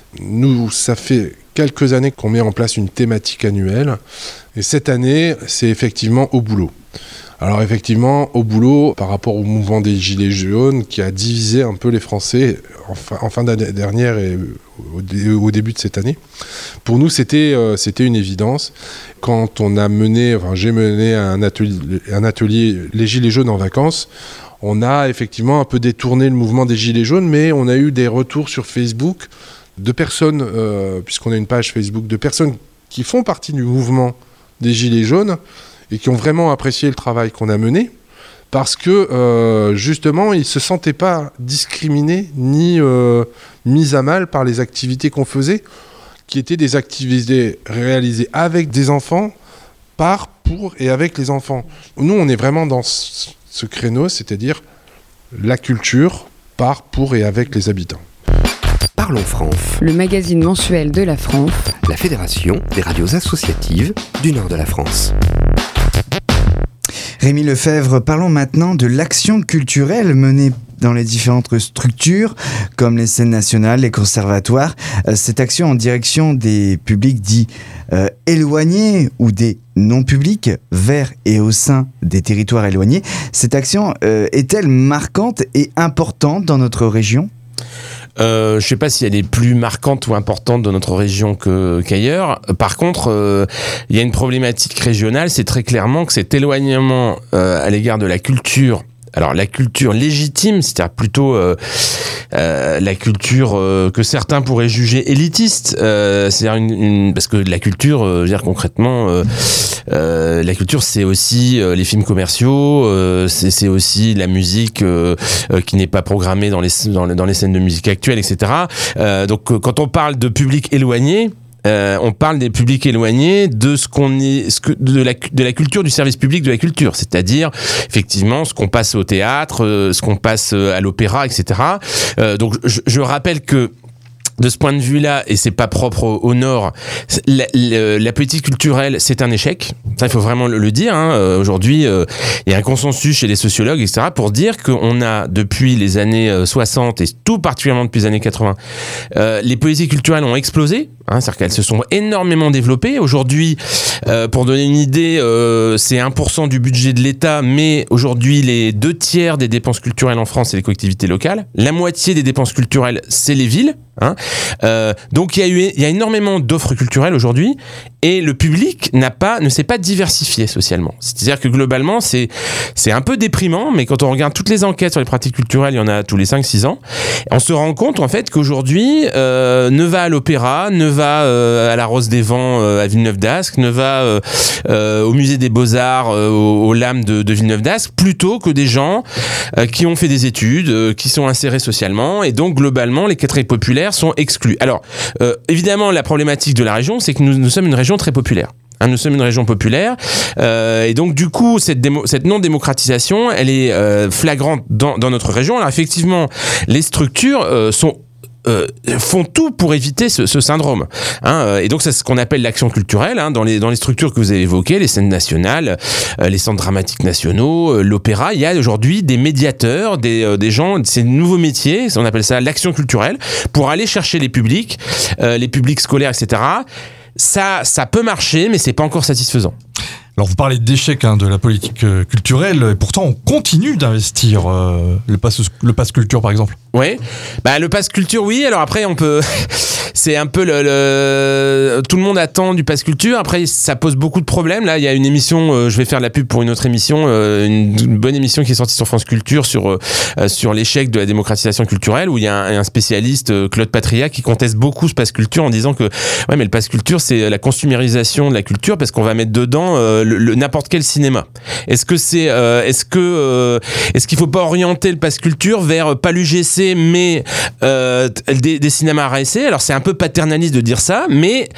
Nous, ça fait quelques années qu'on met en place une thématique annuelle. Et cette année, c'est effectivement Au boulot. Alors effectivement, Au boulot, par rapport au mouvement des Gilets jaunes, qui a divisé un peu les Français en fin, en fin d'année dernière et au, dé, au début de cette année, pour nous, c'était, euh, c'était une évidence. Quand on a mené, enfin j'ai mené un atelier, un atelier Les Gilets jaunes en vacances, on a effectivement un peu détourné le mouvement des Gilets jaunes, mais on a eu des retours sur Facebook de personnes, euh, puisqu'on a une page Facebook, de personnes qui font partie du mouvement des Gilets jaunes, et qui ont vraiment apprécié le travail qu'on a mené, parce que euh, justement, ils ne se sentaient pas discriminés ni euh, mis à mal par les activités qu'on faisait, qui étaient des activités réalisées avec des enfants, par, pour et avec les enfants. Nous, on est vraiment dans ce, ce créneau, c'est-à-dire la culture par, pour et avec les habitants. Parlons Franf, le magazine mensuel de la Franf, la fédération des radios associatives du nord de la France. Rémi Lefebvre, parlons maintenant de l'action culturelle menée dans les différentes structures, comme les scènes nationales, les conservatoires. Cette action en direction des publics dits euh, éloignés ou des non-publics, vers et au sein des territoires éloignés, cette action euh, est-elle marquante et importante dans notre région ? Euh, je ne sais pas si elle est plus marquante ou importante dans notre région que, qu'ailleurs. Par contre, euh, il y a une problématique régionale, c'est très clairement que cet éloignement euh, à l'égard de la culture, alors la culture légitime, c'est-à-dire plutôt euh, euh, la culture euh, que certains pourraient juger élitiste, euh, c'est-à-dire une, une, parce que la culture, euh, je veux dire concrètement, euh, euh, la culture c'est aussi euh, les films commerciaux, euh, c'est, c'est aussi la musique euh, euh, qui n'est pas programmée dans les, dans les dans les scènes de musique actuelles, et cetera. Euh, donc euh, quand on parle de public éloigné, Euh, on parle des publics éloignés de ce qu'on est, ce que, de la, de la culture, du service public de la culture, c'est-à-dire effectivement ce qu'on passe au théâtre, euh, ce qu'on passe à l'opéra, et cetera. Euh, donc je, je rappelle que de ce point de vue-là, et c'est pas propre au, au Nord, la, la, la politique culturelle, c'est un échec. Ça, il faut vraiment le, le dire. Hein. Euh, aujourd'hui, il euh, y a un consensus chez les sociologues, et cetera, pour dire qu'on a, depuis les années soixante, et tout particulièrement depuis les années quatre-vingts, euh, les politiques culturelles ont explosé. Hein, c'est-à-dire qu'elles se sont énormément développées. Aujourd'hui, euh, pour donner une idée, euh, c'est un pour cent du budget de l'État, mais aujourd'hui, les deux tiers des dépenses culturelles en France, c'est les collectivités locales. La moitié des dépenses culturelles, c'est les villes. Hein. Euh, donc il y a eu, il y a énormément d'offres culturelles aujourd'hui, et le public n'a pas, ne s'est pas diversifié socialement. C'est-à-dire que globalement, c'est, c'est un peu déprimant, mais quand on regarde toutes les enquêtes sur les pratiques culturelles, il y en a tous les cinq six ans, on se rend compte en fait qu'aujourd'hui, euh, ne va à l'opéra, ne va euh, à la Rose des Vents euh, à Villeneuve-d'Ascq, ne va euh, euh, au musée des Beaux-Arts, euh, au, au Lames de, de Villeneuve-d'Ascq, plutôt que des gens euh, qui ont fait des études, euh, qui sont insérés socialement, et donc globalement, les quartiers populaires sont exclus. Alors, euh, évidemment, la problématique de la région, c'est que nous, nous sommes une région très populaire. Hein, nous sommes une région populaire, euh, et donc du coup, cette, démo, cette non-démocratisation, elle est euh, flagrante dans, dans notre région. Alors effectivement, les structures euh, sont Euh, font tout pour éviter ce, ce syndrome. Hein, et donc, c'est ce qu'on appelle l'action culturelle, hein, dans, les, dans les structures que vous avez évoquées, les scènes nationales, euh, les centres dramatiques nationaux, euh, l'opéra. Il y a aujourd'hui des médiateurs, des, euh, des gens, ces nouveaux métiers, on appelle ça l'action culturelle, pour aller chercher les publics, euh, les publics scolaires, et cetera. Ça, ça peut marcher, mais c'est pas encore satisfaisant. Alors vous parlez d'échec hein, de la politique euh, culturelle, et pourtant on continue d'investir euh, le pass le pass culture par exemple. Oui, bah le pass culture oui. Alors après on peut, c'est un peu le, le tout le monde attend du pass culture. Après ça pose beaucoup de problèmes. Là il y a une émission, euh, je vais faire de la pub pour une autre émission, euh, une, une bonne émission qui est sortie sur France Culture sur euh, sur l'échec de la démocratisation culturelle, où il y a un, un spécialiste euh, Claude Patria qui conteste beaucoup ce pass culture en disant que ouais mais le pass culture c'est la consumérisation de la culture parce qu'on va mettre dedans euh, Le, le, n'importe quel cinéma. Est-ce que c'est, euh, est-ce que, euh, est-ce qu'il faut pas orienter le pass culture vers euh, pas l'U G C mais euh, des, des cinémas R S C? Alors c'est un peu paternaliste de dire ça, mais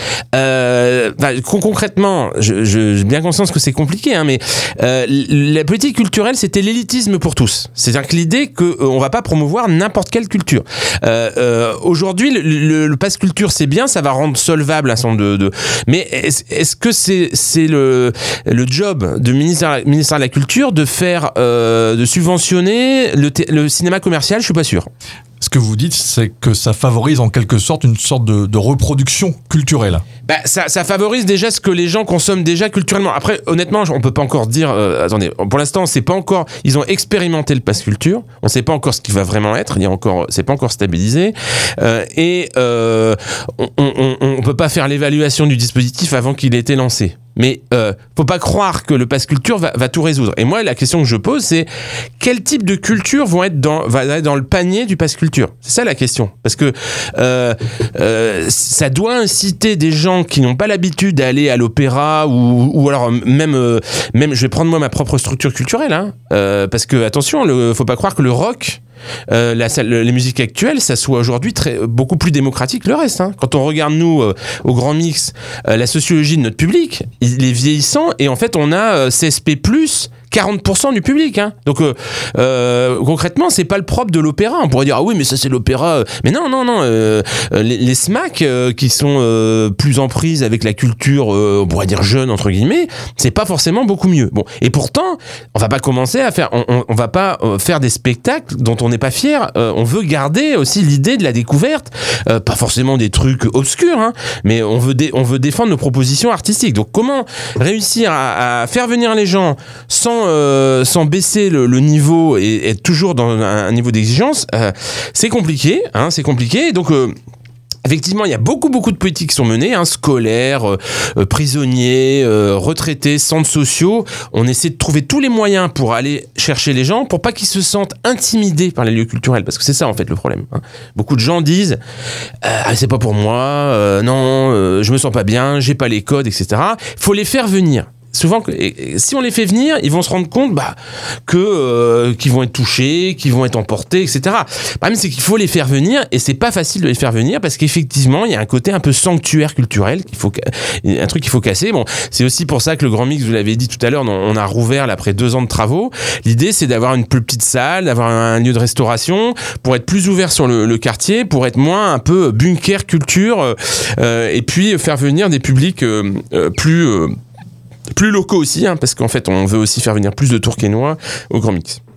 euh, bah, concrètement, je, je, j'ai bien conscience que c'est compliqué, hein, mais euh, la politique culturelle c'était l'élitisme pour tous. C'est-à-dire que l'idée que euh, on va pas promouvoir n'importe quelle culture. Euh, euh, aujourd'hui, le, le, le pass culture c'est bien, ça va rendre solvable un certain nombre de, de... mais est-ce, est-ce que c'est, c'est le le job du ministère, ministère de la Culture de faire, euh, de subventionner le, t- le cinéma commercial? Je suis pas sûr. Ce que vous dites, c'est que ça favorise en quelque sorte une sorte de, de reproduction culturelle. Bah, ça, ça favorise déjà ce que les gens consomment déjà culturellement. Après, honnêtement, on peut pas encore dire. Euh, attendez, pour l'instant, c'est pas encore. Ils ont expérimenté le pass culture. On sait pas encore ce qu'il va vraiment être. Il y a encore, c'est pas encore stabilisé. Euh, et euh, on, on, on, on peut pas faire l'évaluation du dispositif avant qu'il ait été lancé. Mais euh, faut pas croire que le pass culture va, va tout résoudre. Et moi, la question que je pose, c'est quel type de culture vont être dans, va être dans le panier du pass culture? C'est ça la question. Parce que euh, euh, ça doit inciter des gens qui n'ont pas l'habitude d'aller à l'opéra ou, ou alors même, euh, même, je vais prendre moi ma propre structure culturelle, hein, euh, parce que attention, le, faut pas croire que le rock, Euh, la, la, les musiques actuelles, ça soit aujourd'hui très, beaucoup plus démocratique que le reste. Hein. Quand on regarde, nous, euh, au Grand Mix, euh, la sociologie de notre public, il est vieillissant et en fait, on a euh, C S P plus, quarante pour cent du public. Hein. Donc, euh, euh, concrètement, c'est pas le propre de l'opéra. On pourrait dire, ah oui, mais ça, c'est l'opéra. Mais non, non, non. Euh, les, les S M A C euh, qui sont euh, plus en prise avec la culture, euh, on pourrait dire jeune, entre guillemets, c'est pas forcément beaucoup mieux. Bon. Et pourtant, on va pas commencer à faire, on, on, on va pas euh, faire des spectacles dont on n'est pas fier. Euh, on veut garder aussi l'idée de la découverte. Euh, pas forcément des trucs obscurs, hein, mais on veut, dé, on veut défendre nos propositions artistiques. Donc, comment réussir à, à faire venir les gens sans Euh, sans baisser le, le niveau et être toujours dans un, un niveau d'exigence, euh, c'est compliqué, hein, c'est compliqué. Donc euh, effectivement, il y a beaucoup, beaucoup de politiques qui sont menées, hein, scolaires, euh, prisonniers, euh, retraités, centres sociaux. On essaie de trouver tous les moyens pour aller chercher les gens, pour pas qu'ils se sentent intimidés par les lieux culturels, parce que c'est ça en fait le problème. Hein. Beaucoup de gens disent euh, ah, c'est pas pour moi, euh, non, euh, je me sens pas bien, j'ai pas les codes, et cetera. Faut les faire venir. Souvent, si on les fait venir, ils vont se rendre compte bah, que euh, qu'ils vont être touchés, qu'ils vont être emportés, et cetera. Le problème, c'est qu'il faut les faire venir, et c'est pas facile de les faire venir parce qu'effectivement, il y a un côté un peu sanctuaire culturel qu'il faut, un truc qu'il faut casser. Bon, c'est aussi pour ça que le Grand Mix, vous l'avez dit tout à l'heure, on a rouvert là, après deux ans de travaux. L'idée, c'est d'avoir une plus petite salle, d'avoir un lieu de restauration pour être plus ouvert sur le, le quartier, pour être moins un peu bunker culture, euh, et puis faire venir des publics euh, euh, plus euh, plus locaux aussi, hein, parce qu'en fait, on veut aussi faire venir plus de Tourquenois au Grand Mix.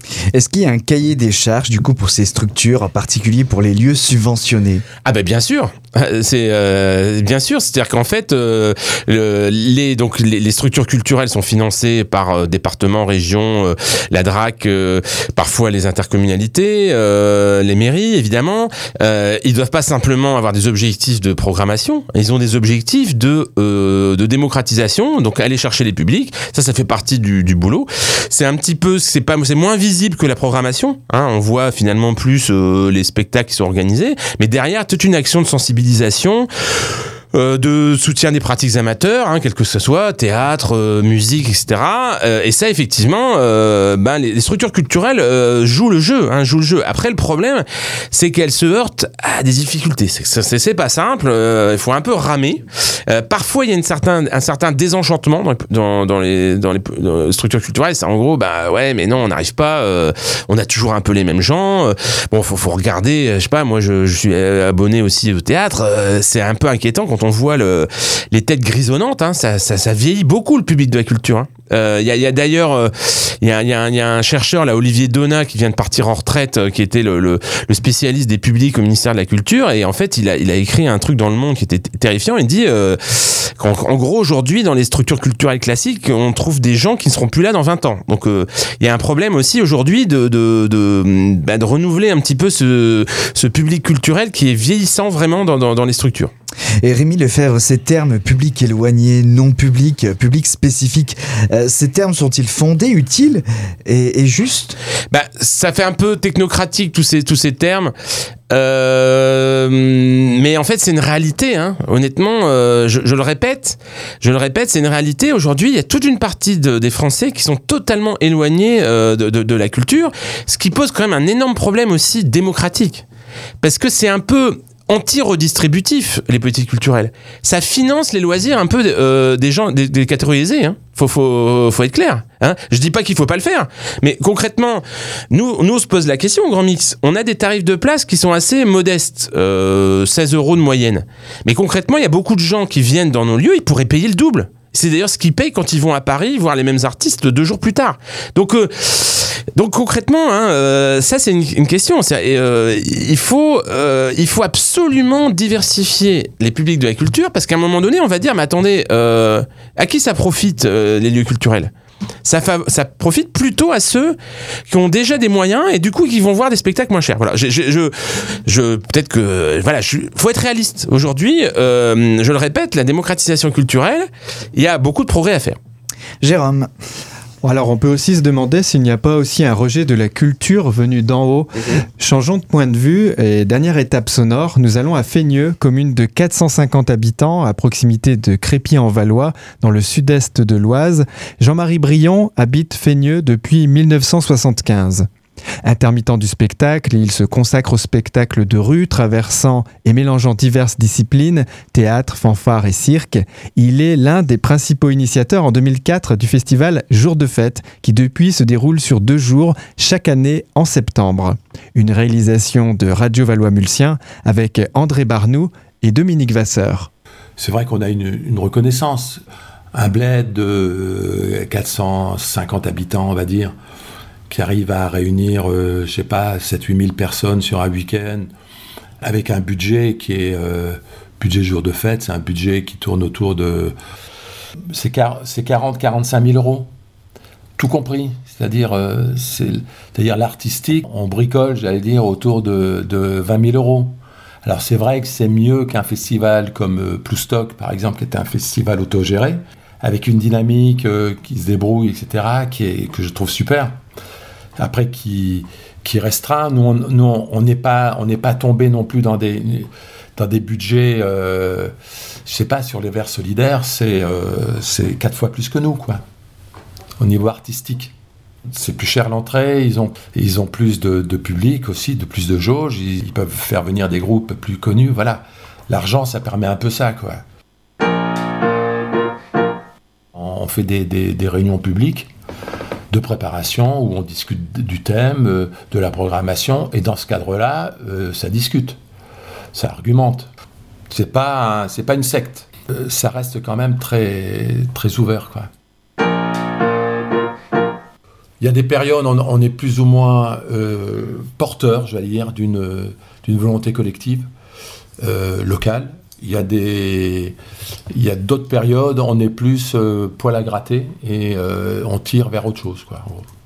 Est-ce qu'il y a un cahier des charges du coup pour ces structures, en particulier pour les lieux subventionnés? Ah ben bien sûr, c'est euh, bien sûr, c'est-à-dire qu'en fait euh, le, les donc les, les structures culturelles sont financées par euh, départements, régions, euh, la D R A C, euh, parfois les intercommunalités, euh, les mairies évidemment. Euh, ils doivent pas simplement avoir des objectifs de programmation, ils ont des objectifs de euh, de démocratisation, donc aller chercher les publics. Ça, ça fait partie du, du boulot. C'est un petit peu, c'est pas, c'est moins visible que la programmation. Hein, on voit finalement plus euh, les spectacles qui sont organisés, mais derrière toute une action de sensibilisation. Euh, de soutien des pratiques amateurs, hein, quel que ce soit, théâtre, euh, musique, et cetera. Euh, et ça, effectivement, euh, ben, les, les structures culturelles euh, jouent le jeu, hein, jouent le jeu. Après, le problème, c'est qu'elles se heurtent à des difficultés. C'est, c'est, c'est pas simple. Euh, il faut un peu ramer. Euh, parfois, il y a une certain, un certain désenchantement dans, dans, dans, les, dans, les, dans les structures culturelles. C'est en gros, bah ouais, mais non, on n'arrive pas. Euh, on a toujours un peu les mêmes gens. Euh, bon, faut, faut regarder. Je sais pas. Moi, je, je suis abonné aussi au théâtre. Euh, c'est un peu inquiétant quand on voit le, les têtes grisonnantes, hein, ça, ça, ça vieillit beaucoup le public de la culture. Hein. Euh, y a, y a d'ailleurs, il euh, y, y, y a un chercheur, là, Olivier Donat, qui vient de partir en retraite, euh, qui était le, le, le spécialiste des publics au ministère de la Culture, et en fait, il a, il a écrit un truc dans Le Monde qui était terrifiant. Il dit euh, qu'en en gros, aujourd'hui, dans les structures culturelles classiques, on trouve des gens qui ne seront plus là dans vingt ans. Donc, il euh, y a un problème aussi aujourd'hui de, de, de, bah, de renouveler un petit peu ce, ce public culturel qui est vieillissant vraiment dans, dans, dans les structures. Et Rémi Lefebvre, ces termes public éloigné, non public, public spécifique, euh, ces termes sont-ils fondés, utiles et, et justes? Bah, ça fait un peu technocratique tous ces, tous ces termes. Euh, mais en fait, c'est une réalité. Hein. Honnêtement, euh, je, je le répète, je le répète, c'est une réalité. Aujourd'hui, il y a toute une partie de, des Français qui sont totalement éloignés euh, de, de, de la culture, ce qui pose quand même un énorme problème aussi démocratique, parce que c'est un peu anti-redistributif, les politiques culturelles. Ça finance les loisirs un peu euh, des gens, des, des catégories aisées. Hein. Faut, faut, faut être clair. Hein. Je dis pas qu'il faut pas le faire, mais concrètement, nous, nous on se pose la question au Grand Mix. On a des tarifs de place qui sont assez modestes, euh, seize euros de moyenne. Mais concrètement, il y a beaucoup de gens qui viennent dans nos lieux, ils pourraient payer le double. C'est d'ailleurs ce qu'ils payent quand ils vont à Paris voir les mêmes artistes deux jours plus tard. Donc, euh, donc concrètement, hein, euh, ça c'est une, une question. C'est, euh, il faut, euh, il faut absolument diversifier les publics de la culture, parce qu'à un moment donné, on va dire, mais attendez, euh, à qui ça profite euh, les lieux culturels ? Ça, fa- ça profite plutôt à ceux qui ont déjà des moyens et du coup qui vont voir des spectacles moins chers. Voilà, je, je, je, je peut-être que voilà, je, faut être réaliste. Aujourd'hui, euh, je le répète, la démocratisation culturelle, il y a beaucoup de progrès à faire. Jérôme. Alors on peut aussi se demander s'il n'y a pas aussi un rejet de la culture venue d'en haut. Mmh. Changeons de point de vue et dernière étape sonore, nous allons à Feigneux, commune de quatre cent cinquante habitants à proximité de Crépy-en-Valois dans le sud-est de l'Oise. Jean-Marie Brion habite Feigneux depuis mille neuf cent soixante-quinze. Intermittent du spectacle, il se consacre au spectacle de rue, traversant et mélangeant diverses disciplines, théâtre, fanfare et cirque. Il est l'un des principaux initiateurs en deux mille quatre du festival Jour de Fête, qui depuis se déroule sur deux jours chaque année en septembre. Une réalisation de Radio Valois-Mulsien avec André Barnoux et Dominique Vasseur. C'est vrai qu'on a une, une reconnaissance. Un bled de quatre cent cinquante habitants, on va dire, qui arrive à réunir, euh, je sais pas, sept à huit mille personnes sur un week-end, avec un budget qui est euh, budget jour de fête, c'est un budget qui tourne autour de... C'est, car, c'est quarante à quarante-cinq mille euros, tout compris. C'est-à-dire, euh, c'est, c'est-à-dire l'artistique, on bricole, j'allais dire, autour de, de vingt mille euros. Alors c'est vrai que c'est mieux qu'un festival comme euh, Ploustock, par exemple, qui était un festival autogéré, avec une dynamique euh, qui se débrouille, et cetera, qui est, que je trouve super. Après, qui, qui restreint. Nous, on, nous, on n'est pas, on n'est pas tombé non plus dans des, dans des budgets, euh, je sais pas, sur les verts solidaires, c'est, euh, c'est quatre fois plus que nous, quoi, au niveau artistique. C'est plus cher l'entrée, ils ont, ils ont plus de, de public aussi, de plus de jauges, ils, ils peuvent faire venir des groupes plus connus, voilà. L'argent, ça permet un peu ça, quoi. On fait des, des, des réunions publiques de préparation où on discute du thème, de la programmation, et dans ce cadre-là, euh, ça discute, ça argumente. C'est pas, un, c'est pas une secte, euh, ça reste quand même très, très ouvert, quoi. Il y a des périodes où on, on est plus ou moins euh, porteur, je vais dire, d'une, d'une volonté collective euh, locale. Il y a des, il y a d'autres périodes où on est plus euh, poil à gratter et euh, on tire vers autre chose, quoi.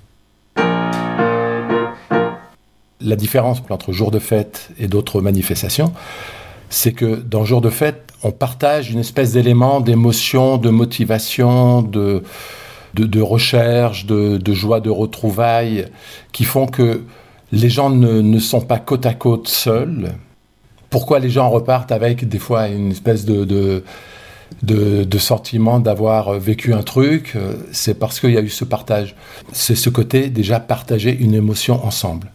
La différence entre jour de fête et d'autres manifestations, c'est que dans jour de fête, on partage une espèce d'élément d'émotion, de motivation, de, de, de recherche, de, de joie de retrouvailles, qui font que les gens ne, ne sont pas côte à côte seuls. Pourquoi les gens repartent avec des fois une espèce de, de, de, de sentiment d'avoir vécu un truc? C'est parce qu'il y a eu ce partage. C'est ce côté déjà partager une émotion ensemble.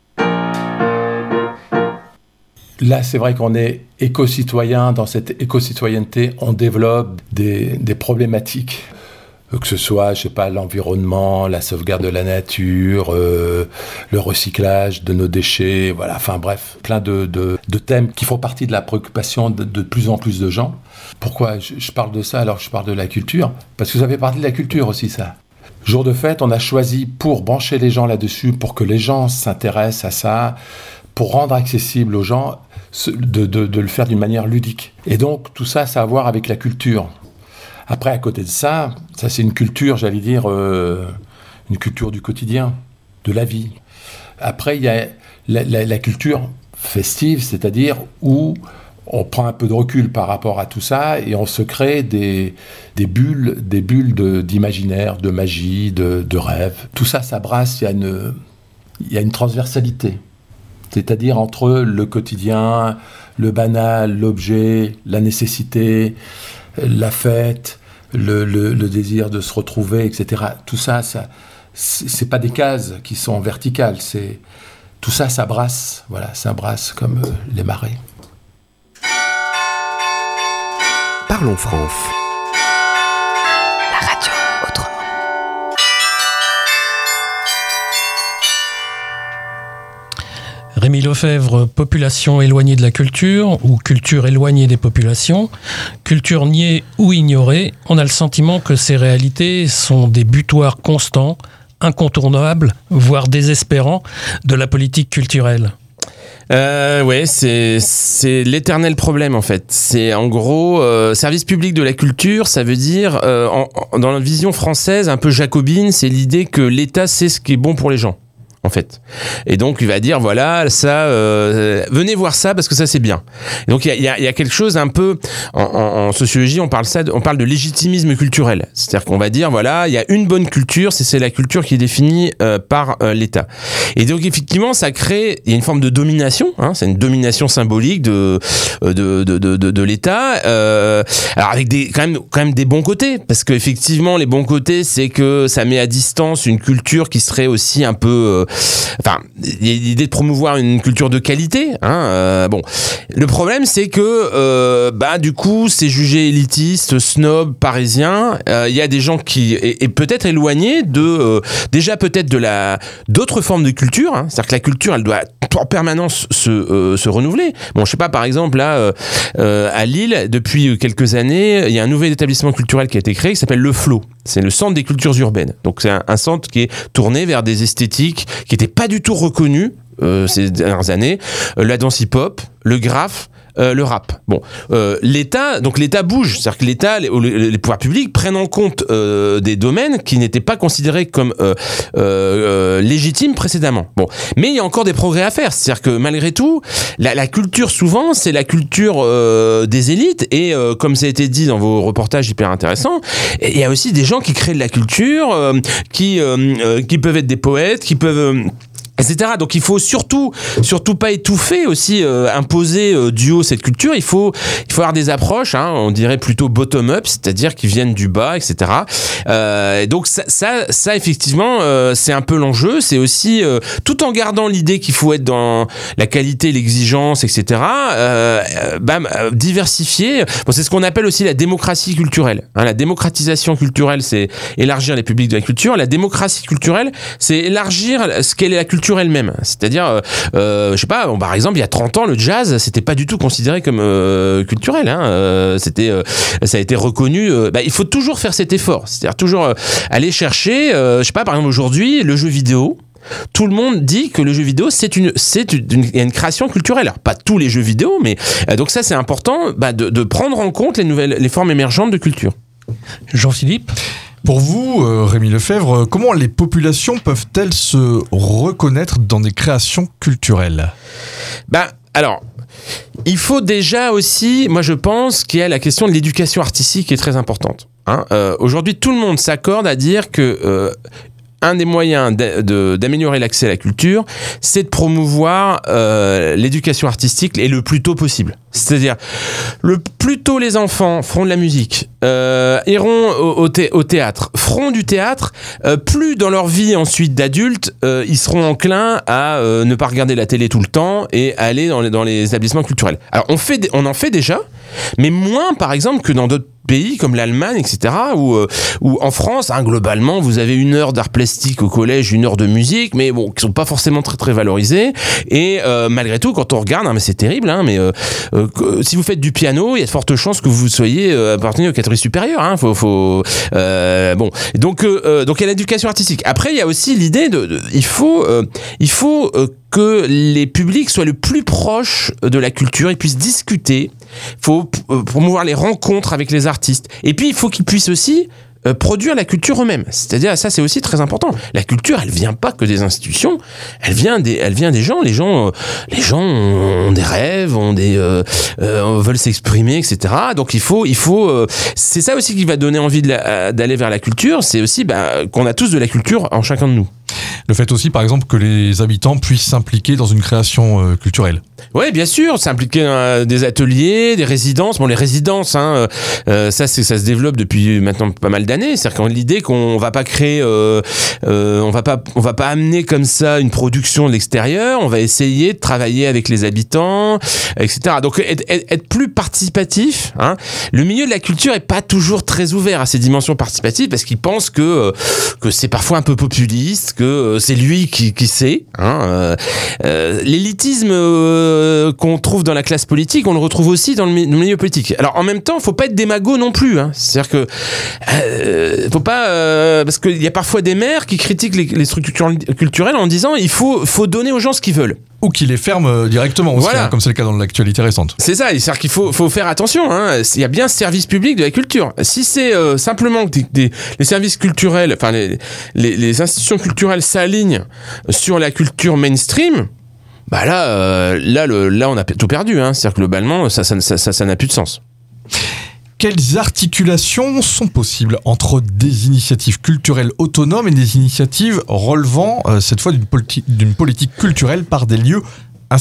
Là, c'est vrai qu'on est éco-citoyen. Dans cette éco-citoyenneté, on développe des, des problématiques. Que ce soit, je sais pas, l'environnement, la sauvegarde de la nature, euh, le recyclage de nos déchets, voilà, enfin bref, plein de, de, de thèmes qui font partie de la préoccupation de, de plus en plus de gens. Pourquoi je, je parle de ça alors que je parle de la culture? Parce que ça fait partie de la culture aussi, ça. Jour de fête, on a choisi pour brancher les gens là-dessus, pour que les gens s'intéressent à ça, pour rendre accessible aux gens, de, de, de le faire d'une manière ludique. Et donc, tout ça, ça a à voir avec la culture. Après, à côté de ça, ça c'est une culture, j'allais dire, euh, une culture du quotidien, de la vie. Après, il y a la, la, la culture festive, c'est-à-dire où on prend un peu de recul par rapport à tout ça et on se crée des, des bulles, des bulles de, d'imaginaire, de magie, de, de rêve. Tout ça, ça brasse, il y a une, il y a une transversalité. C'est-à-dire entre le quotidien, le banal, l'objet, la nécessité, la fête, le, le, le désir de se retrouver, et cetera. Tout ça, ça c'est, c'est pas des cases qui sont verticales. C'est, tout ça, ça brasse. Voilà, ça brasse comme euh, les marées. Parlons France. La radio autrement. Rémi Lefebvre, population éloignée de la culture ou culture éloignée des populations, culture niée ou ignorée, on a le sentiment que ces réalités sont des butoirs constants, incontournables, voire désespérants de la politique culturelle. Euh, ouais, c'est c'est l'éternel problème en fait. C'est en gros euh, service public de la culture. Ça veut dire euh, en, en, dans la vision française un peu jacobine, c'est l'idée que l'État sait ce qui est bon pour les gens. En fait. Et donc, il va dire, voilà, ça, euh, venez voir ça parce que ça, c'est bien. Et donc, il y a, y, a, y a quelque chose un peu, en, en, en sociologie, on parle, ça, on parle de légitimisme culturel. C'est-à-dire qu'on va dire, voilà, il y a une bonne culture, c'est, c'est la culture qui est définie euh, par euh, l'État. Et donc, effectivement, ça crée, il y a une forme de domination, hein, c'est une domination symbolique de, de, de, de, de, de l'État, euh, alors avec des, quand même, quand même des bons côtés, parce qu'effectivement, les bons côtés, c'est que ça met à distance une culture qui serait aussi un peu, euh, enfin, il y a l'idée de promouvoir une culture de qualité. Hein, euh, bon, le problème, c'est que, euh, bah, du coup, c'est jugé élitiste, snob, parisien. Il euh, y a des gens qui et, et peut-être éloignés de, euh, déjà peut-être de la d'autres formes de culture. Hein, c'est-à-dire que la culture, elle doit en permanence se euh, se renouveler. Bon, je sais pas, par exemple là, euh, euh, à Lille, depuis quelques années, il y a un nouvel établissement culturel qui a été créé, qui s'appelle le Flow. C'est le centre des cultures urbaines. Donc c'est un, un centre qui est tourné vers des esthétiques qui n'étaient pas du tout reconnues euh, ces dernières années. Euh, la danse hip-hop, le graphe, Euh, le rap. Bon, euh, l'État, donc l'État bouge, c'est-à-dire que l'État, les, les pouvoirs publics prennent en compte euh, des domaines qui n'étaient pas considérés comme euh, euh, légitimes précédemment. Bon, mais il y a encore des progrès à faire, c'est-à-dire que malgré tout, la, la culture souvent, c'est la culture euh, des élites et euh, comme ça a été dit dans vos reportages hyper intéressants, il y a aussi des gens qui créent de la culture, euh, qui euh, euh, qui peuvent être des poètes, qui peuvent euh, et cetera. Donc il faut surtout surtout pas étouffer aussi euh, imposer euh, du haut cette culture. Il faut il faut avoir des approches, hein, on dirait plutôt bottom up, c'est-à-dire qui viennent du bas, et cetera. Euh, et donc ça ça, ça effectivement euh, c'est un peu l'enjeu. C'est aussi euh, tout en gardant l'idée qu'il faut être dans la qualité, l'exigence, et cetera. Euh, bah, diversifier. Bon, c'est ce qu'on appelle aussi la démocratie culturelle. Hein, la démocratisation culturelle, c'est élargir les publics de la culture. La démocratie culturelle, c'est élargir ce qu'est la culture culture elle-même. C'est-à-dire, euh, euh, je sais pas, bon, par exemple, il y a trente ans, le jazz, c'était pas du tout considéré comme euh, culturel. Hein. Euh, c'était, euh, ça a été reconnu. Euh, bah, il faut toujours faire cet effort. C'est-à-dire toujours euh, aller chercher, euh, je sais pas, par exemple, aujourd'hui, le jeu vidéo. Tout le monde dit que le jeu vidéo, c'est une, c'est une, une création culturelle. Alors, pas tous les jeux vidéo, mais euh, donc ça, c'est important bah, de, de prendre en compte les nouvelles, les formes émergentes de culture. Jean-Philippe ? Pour vous, euh, Rémi Lefebvre, comment les populations peuvent-elles se reconnaître dans des créations culturelles ? Bah, alors, il faut déjà aussi, moi je pense qu'il y a la question de l'éducation artistique qui est très importante. Hein. Euh, aujourd'hui, tout le monde s'accorde à dire que euh, un des moyens de, de, d'améliorer l'accès à la culture, c'est de promouvoir euh, l'éducation artistique et le plus tôt possible. C'est-à-dire, le plus tôt les enfants feront de la musique, euh, iront au, au, thé, au théâtre, feront du théâtre, euh, plus dans leur vie ensuite d'adultes, euh, ils seront enclins à euh, ne pas regarder la télé tout le temps et aller dans les, dans les établissements culturels. Alors, on, fait, on en fait déjà, mais moins, par exemple, que dans d'autres pays comme l'Allemagne, et cetera, où, euh, où en France, hein, globalement, vous avez une heure d'art plastique au collège, une heure de musique, mais bon, qui sont pas forcément très très valorisées. Et euh, malgré tout, quand on regarde, hein, mais c'est terrible, hein, mais euh, euh, si vous faites du piano, il y a de fortes chances que vous soyez euh, appartenu aux catégories supérieures. Hein, faut, faut, euh, bon, donc euh, donc il y a l'éducation artistique. Après, il y a aussi l'idée de, de il faut euh, il faut euh, que les publics soient le plus proches de la culture, ils puissent discuter. Il faut promouvoir les rencontres avec les artistes. Et puis, il faut qu'ils puissent aussi euh, produire la culture eux-mêmes. C'est-à-dire, ça, c'est aussi très important. La culture, elle vient pas que des institutions. Elle vient des, elle vient des gens. Les gens, euh, les gens ont des rêves, ont des, euh, euh, veulent s'exprimer, et cetera. Donc, il faut, il faut. Euh, c'est ça aussi qui va donner envie de la, d'aller vers la culture. C'est aussi bah, qu'on a tous de la culture en chacun de nous. Le fait aussi, par exemple, que les habitants puissent s'impliquer dans une création euh, culturelle. Oui, bien sûr, s'impliquer dans des ateliers, des résidences. Bon, les résidences, hein, euh, ça, c'est, ça se développe depuis maintenant pas mal d'années. C'est-à-dire qu'on a l'idée qu'on va pas créer, euh, euh, on va pas, on va pas amener comme ça une production de l'extérieur. On va essayer de travailler avec les habitants, et cetera. Donc, être, être, être plus participatif. Hein. Le milieu de la culture est pas toujours très ouvert à ces dimensions participatives parce qu'il pense que euh, que c'est parfois un peu populiste, que euh, c'est lui qui, qui sait. Hein. Euh, euh, l'élitisme euh, qu'on trouve dans la classe politique, on le retrouve aussi dans le, mi- dans le milieu politique. Alors en même temps, faut pas être démago non plus. Hein. C'est-à-dire que euh, faut pas euh, parce qu'il y a parfois des maires qui critiquent les, les structures culturelles en disant il faut faut donner aux gens ce qu'ils veulent. Ou qui les ferment directement aussi, Voilà. hein, comme c'est le cas dans l'actualité récente. C'est ça, c'est-à-dire qu'il faut, faut faire attention. Hein. Il y a bien service public de la culture. Si c'est euh, simplement que des, des, les services culturels, enfin les, les, les institutions culturelles s'alignent sur la culture mainstream, bah là, euh, là, le, là, on a tout perdu. Hein. C'est-à-dire que globalement, ça, ça, ça, ça, ça n'a plus de sens. Quelles articulations sont possibles entre des initiatives culturelles autonomes et des initiatives relevant euh, cette fois d'une, politi- d'une politique culturelle par des lieux institués ?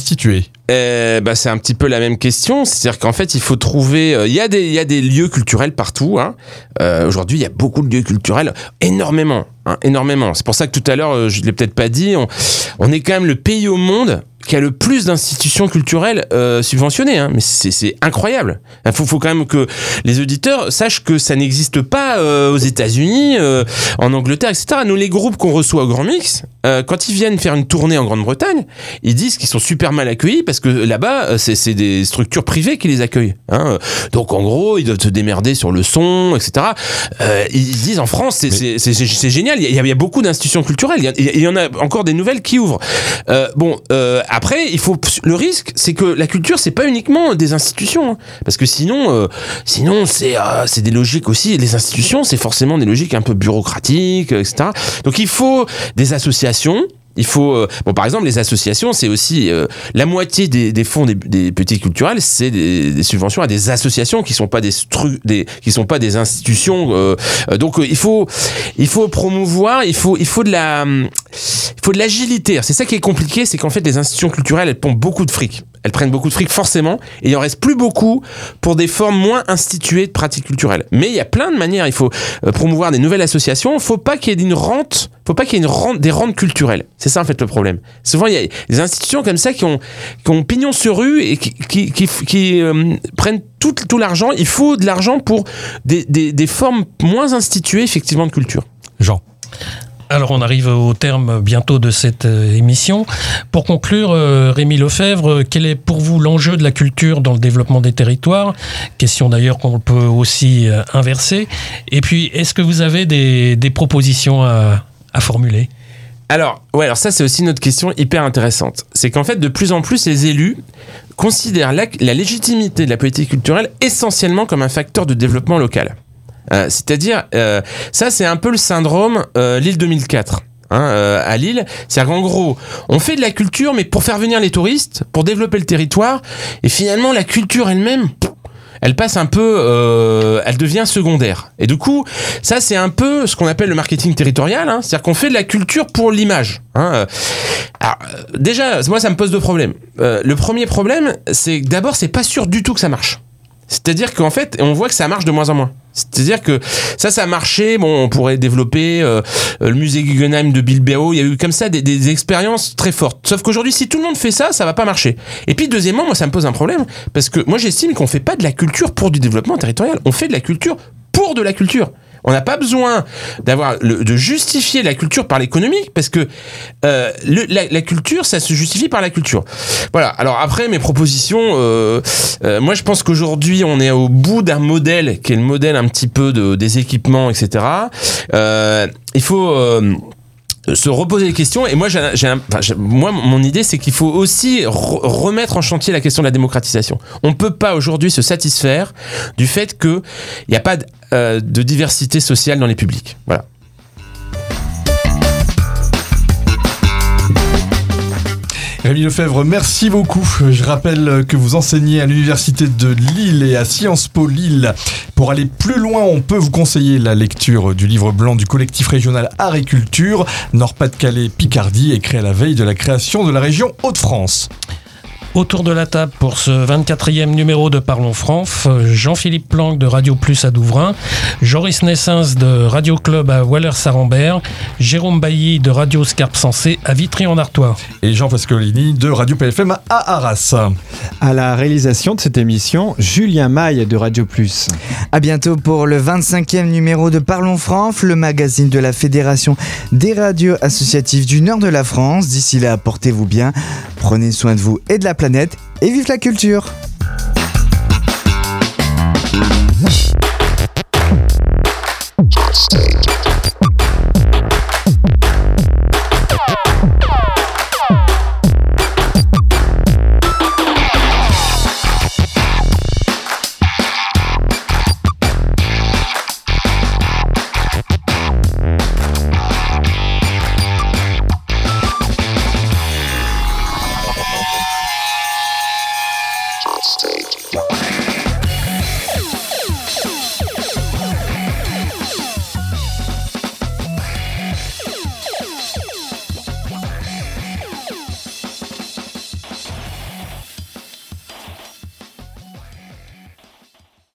Euh, bah, c'est un petit peu la même question, c'est-à-dire qu'en fait il faut trouver, il euh, y a des il y a des lieux culturels partout. Hein. Euh, aujourd'hui il y a beaucoup de lieux culturels, énormément, hein, énormément. C'est pour ça que tout à l'heure euh, je l'ai peut-être pas dit, on, on est quand même le pays au monde qui a le plus d'institutions culturelles euh, subventionnées, hein. Mais c'est, c'est incroyable. Il faut, faut quand même que les auditeurs sachent que ça n'existe pas euh, aux États-Unis, euh, en Angleterre, et cetera. Nous, les groupes qu'on reçoit au Grand Mix, euh, quand ils viennent faire une tournée en Grande-Bretagne, ils disent qu'ils sont super mal accueillis parce que là-bas, c'est, c'est des structures privées qui les accueillent. Hein. Donc, en gros, ils doivent se démerder sur le son, et cetera. Euh, ils disent en France, c'est, c'est, c'est, c'est, c'est génial. Il y, a, il y a beaucoup d'institutions culturelles. Il y, a, il y en a encore des nouvelles qui ouvrent. Euh, bon. Euh, Après, il faut le risque, c'est que la culture, c'est pas uniquement des institutions, hein, parce que sinon, euh, sinon c'est euh, c'est des logiques aussi. Les institutions, c'est forcément des logiques un peu bureaucratiques, et cetera. Donc il faut des associations. Il faut euh, bon par exemple les associations c'est aussi euh, la moitié des, des fonds des, des petits culturels c'est des, des subventions à des associations qui sont pas des stru- des qui sont pas des institutions euh, euh, donc euh, il faut il faut promouvoir il faut il faut de la il faut de l'agilité. C'est ça qui est compliqué, c'est qu'en fait les institutions culturelles elles pompent beaucoup de fric. Elles prennent beaucoup de fric forcément et il en reste plus beaucoup pour des formes moins instituées de pratiques culturelles. Mais il y a plein de manières, il faut euh, promouvoir des nouvelles associations, faut pas qu'il y ait une rente, faut pas qu'il y ait une rente, des rentes culturelles. C'est ça en fait le problème. Souvent il y a des institutions comme ça qui ont qui ont pignon sur rue et qui qui qui, qui euh, prennent tout tout l'argent, il faut de l'argent pour des des des formes moins instituées effectivement de culture. Jean. Alors on arrive au terme bientôt de cette euh, émission. Pour conclure, euh, Rémi Lefebvre, quel est pour vous l'enjeu de la culture dans le développement des territoires ? Question d'ailleurs qu'on peut aussi euh, inverser. Et puis, est-ce que vous avez des, des propositions à, à formuler ? Alors, ouais, alors ça c'est aussi une autre question hyper intéressante. C'est qu'en fait, de plus en plus, les élus considèrent la, la légitimité de la politique culturelle essentiellement comme un facteur de développement local. Euh, c'est-à-dire, euh, ça c'est un peu le syndrome euh, Lille deux mille quatre. Hein, euh, à Lille, c'est-à-dire qu'en gros, on fait de la culture, mais pour faire venir les touristes, pour développer le territoire, et finalement la culture elle-même, elle passe un peu, euh, elle devient secondaire. Et du coup, ça c'est un peu ce qu'on appelle le marketing territorial, hein, c'est-à-dire qu'on fait de la culture pour l'image. Hein. Alors, déjà, moi ça me pose deux problèmes. Euh, le premier problème, c'est que d'abord, c'est pas sûr du tout que ça marche. C'est-à-dire qu'en fait, on voit que ça marche de moins en moins. C'est-à-dire que ça, ça a marché. Bon, on pourrait développer euh, le musée Guggenheim de Bilbao. Il y a eu comme ça des, des expériences très fortes. Sauf qu'aujourd'hui, si tout le monde fait ça, ça va pas marcher. Et puis, deuxièmement, moi, ça me pose un problème. Parce que moi, j'estime qu'on fait pas de la culture pour du développement territorial. On fait de la culture pour de la culture. On n'a pas besoin d'avoir le, de justifier la culture par l'économie, parce que euh, le, la, la culture, ça se justifie par la culture. Voilà. Alors après, mes propositions, euh, euh, moi je pense qu'aujourd'hui on est au bout d'un modèle qui est le modèle un petit peu de, des équipements, et cetera. Euh, il faut euh, se reposer les questions. Et moi, j'ai, j'ai, enfin, j'ai, moi, mon idée, c'est qu'il faut aussi re- remettre en chantier la question de la démocratisation. On ne peut pas aujourd'hui se satisfaire du fait qu'il n'y a pas de, euh, de diversité sociale dans les publics. Voilà. Rémi Lefebvre, merci beaucoup. Je rappelle que vous enseignez à l'Université de Lille et à Sciences Po Lille. Pour aller plus loin, on peut vous conseiller la lecture du livre blanc du collectif régional Art et Culture, Nord-Pas-de-Calais-Picardie, écrit à la veille de la création de la région Hauts-de-France. Autour de la table pour ce vingt-quatrième numéro de Parlons Franf, Jean-Philippe Planck de Radio Plus à Douvrin, Joris Nessens de Radio Club à Wallers-Sarambert, Jérôme Bailly de Radio Scarpe Sensé à Vitry-en-Artois. Et Jean Pascolini de Radio P F M à Arras. À la réalisation de cette émission, Julien Maille de Radio Plus. À bientôt pour le vingt-cinquième numéro de Parlons Franf, le magazine de la Fédération des radios associatives du nord de la France. D'ici là, portez-vous bien, prenez soin de vous et de la planète, et vive la culture! Monster.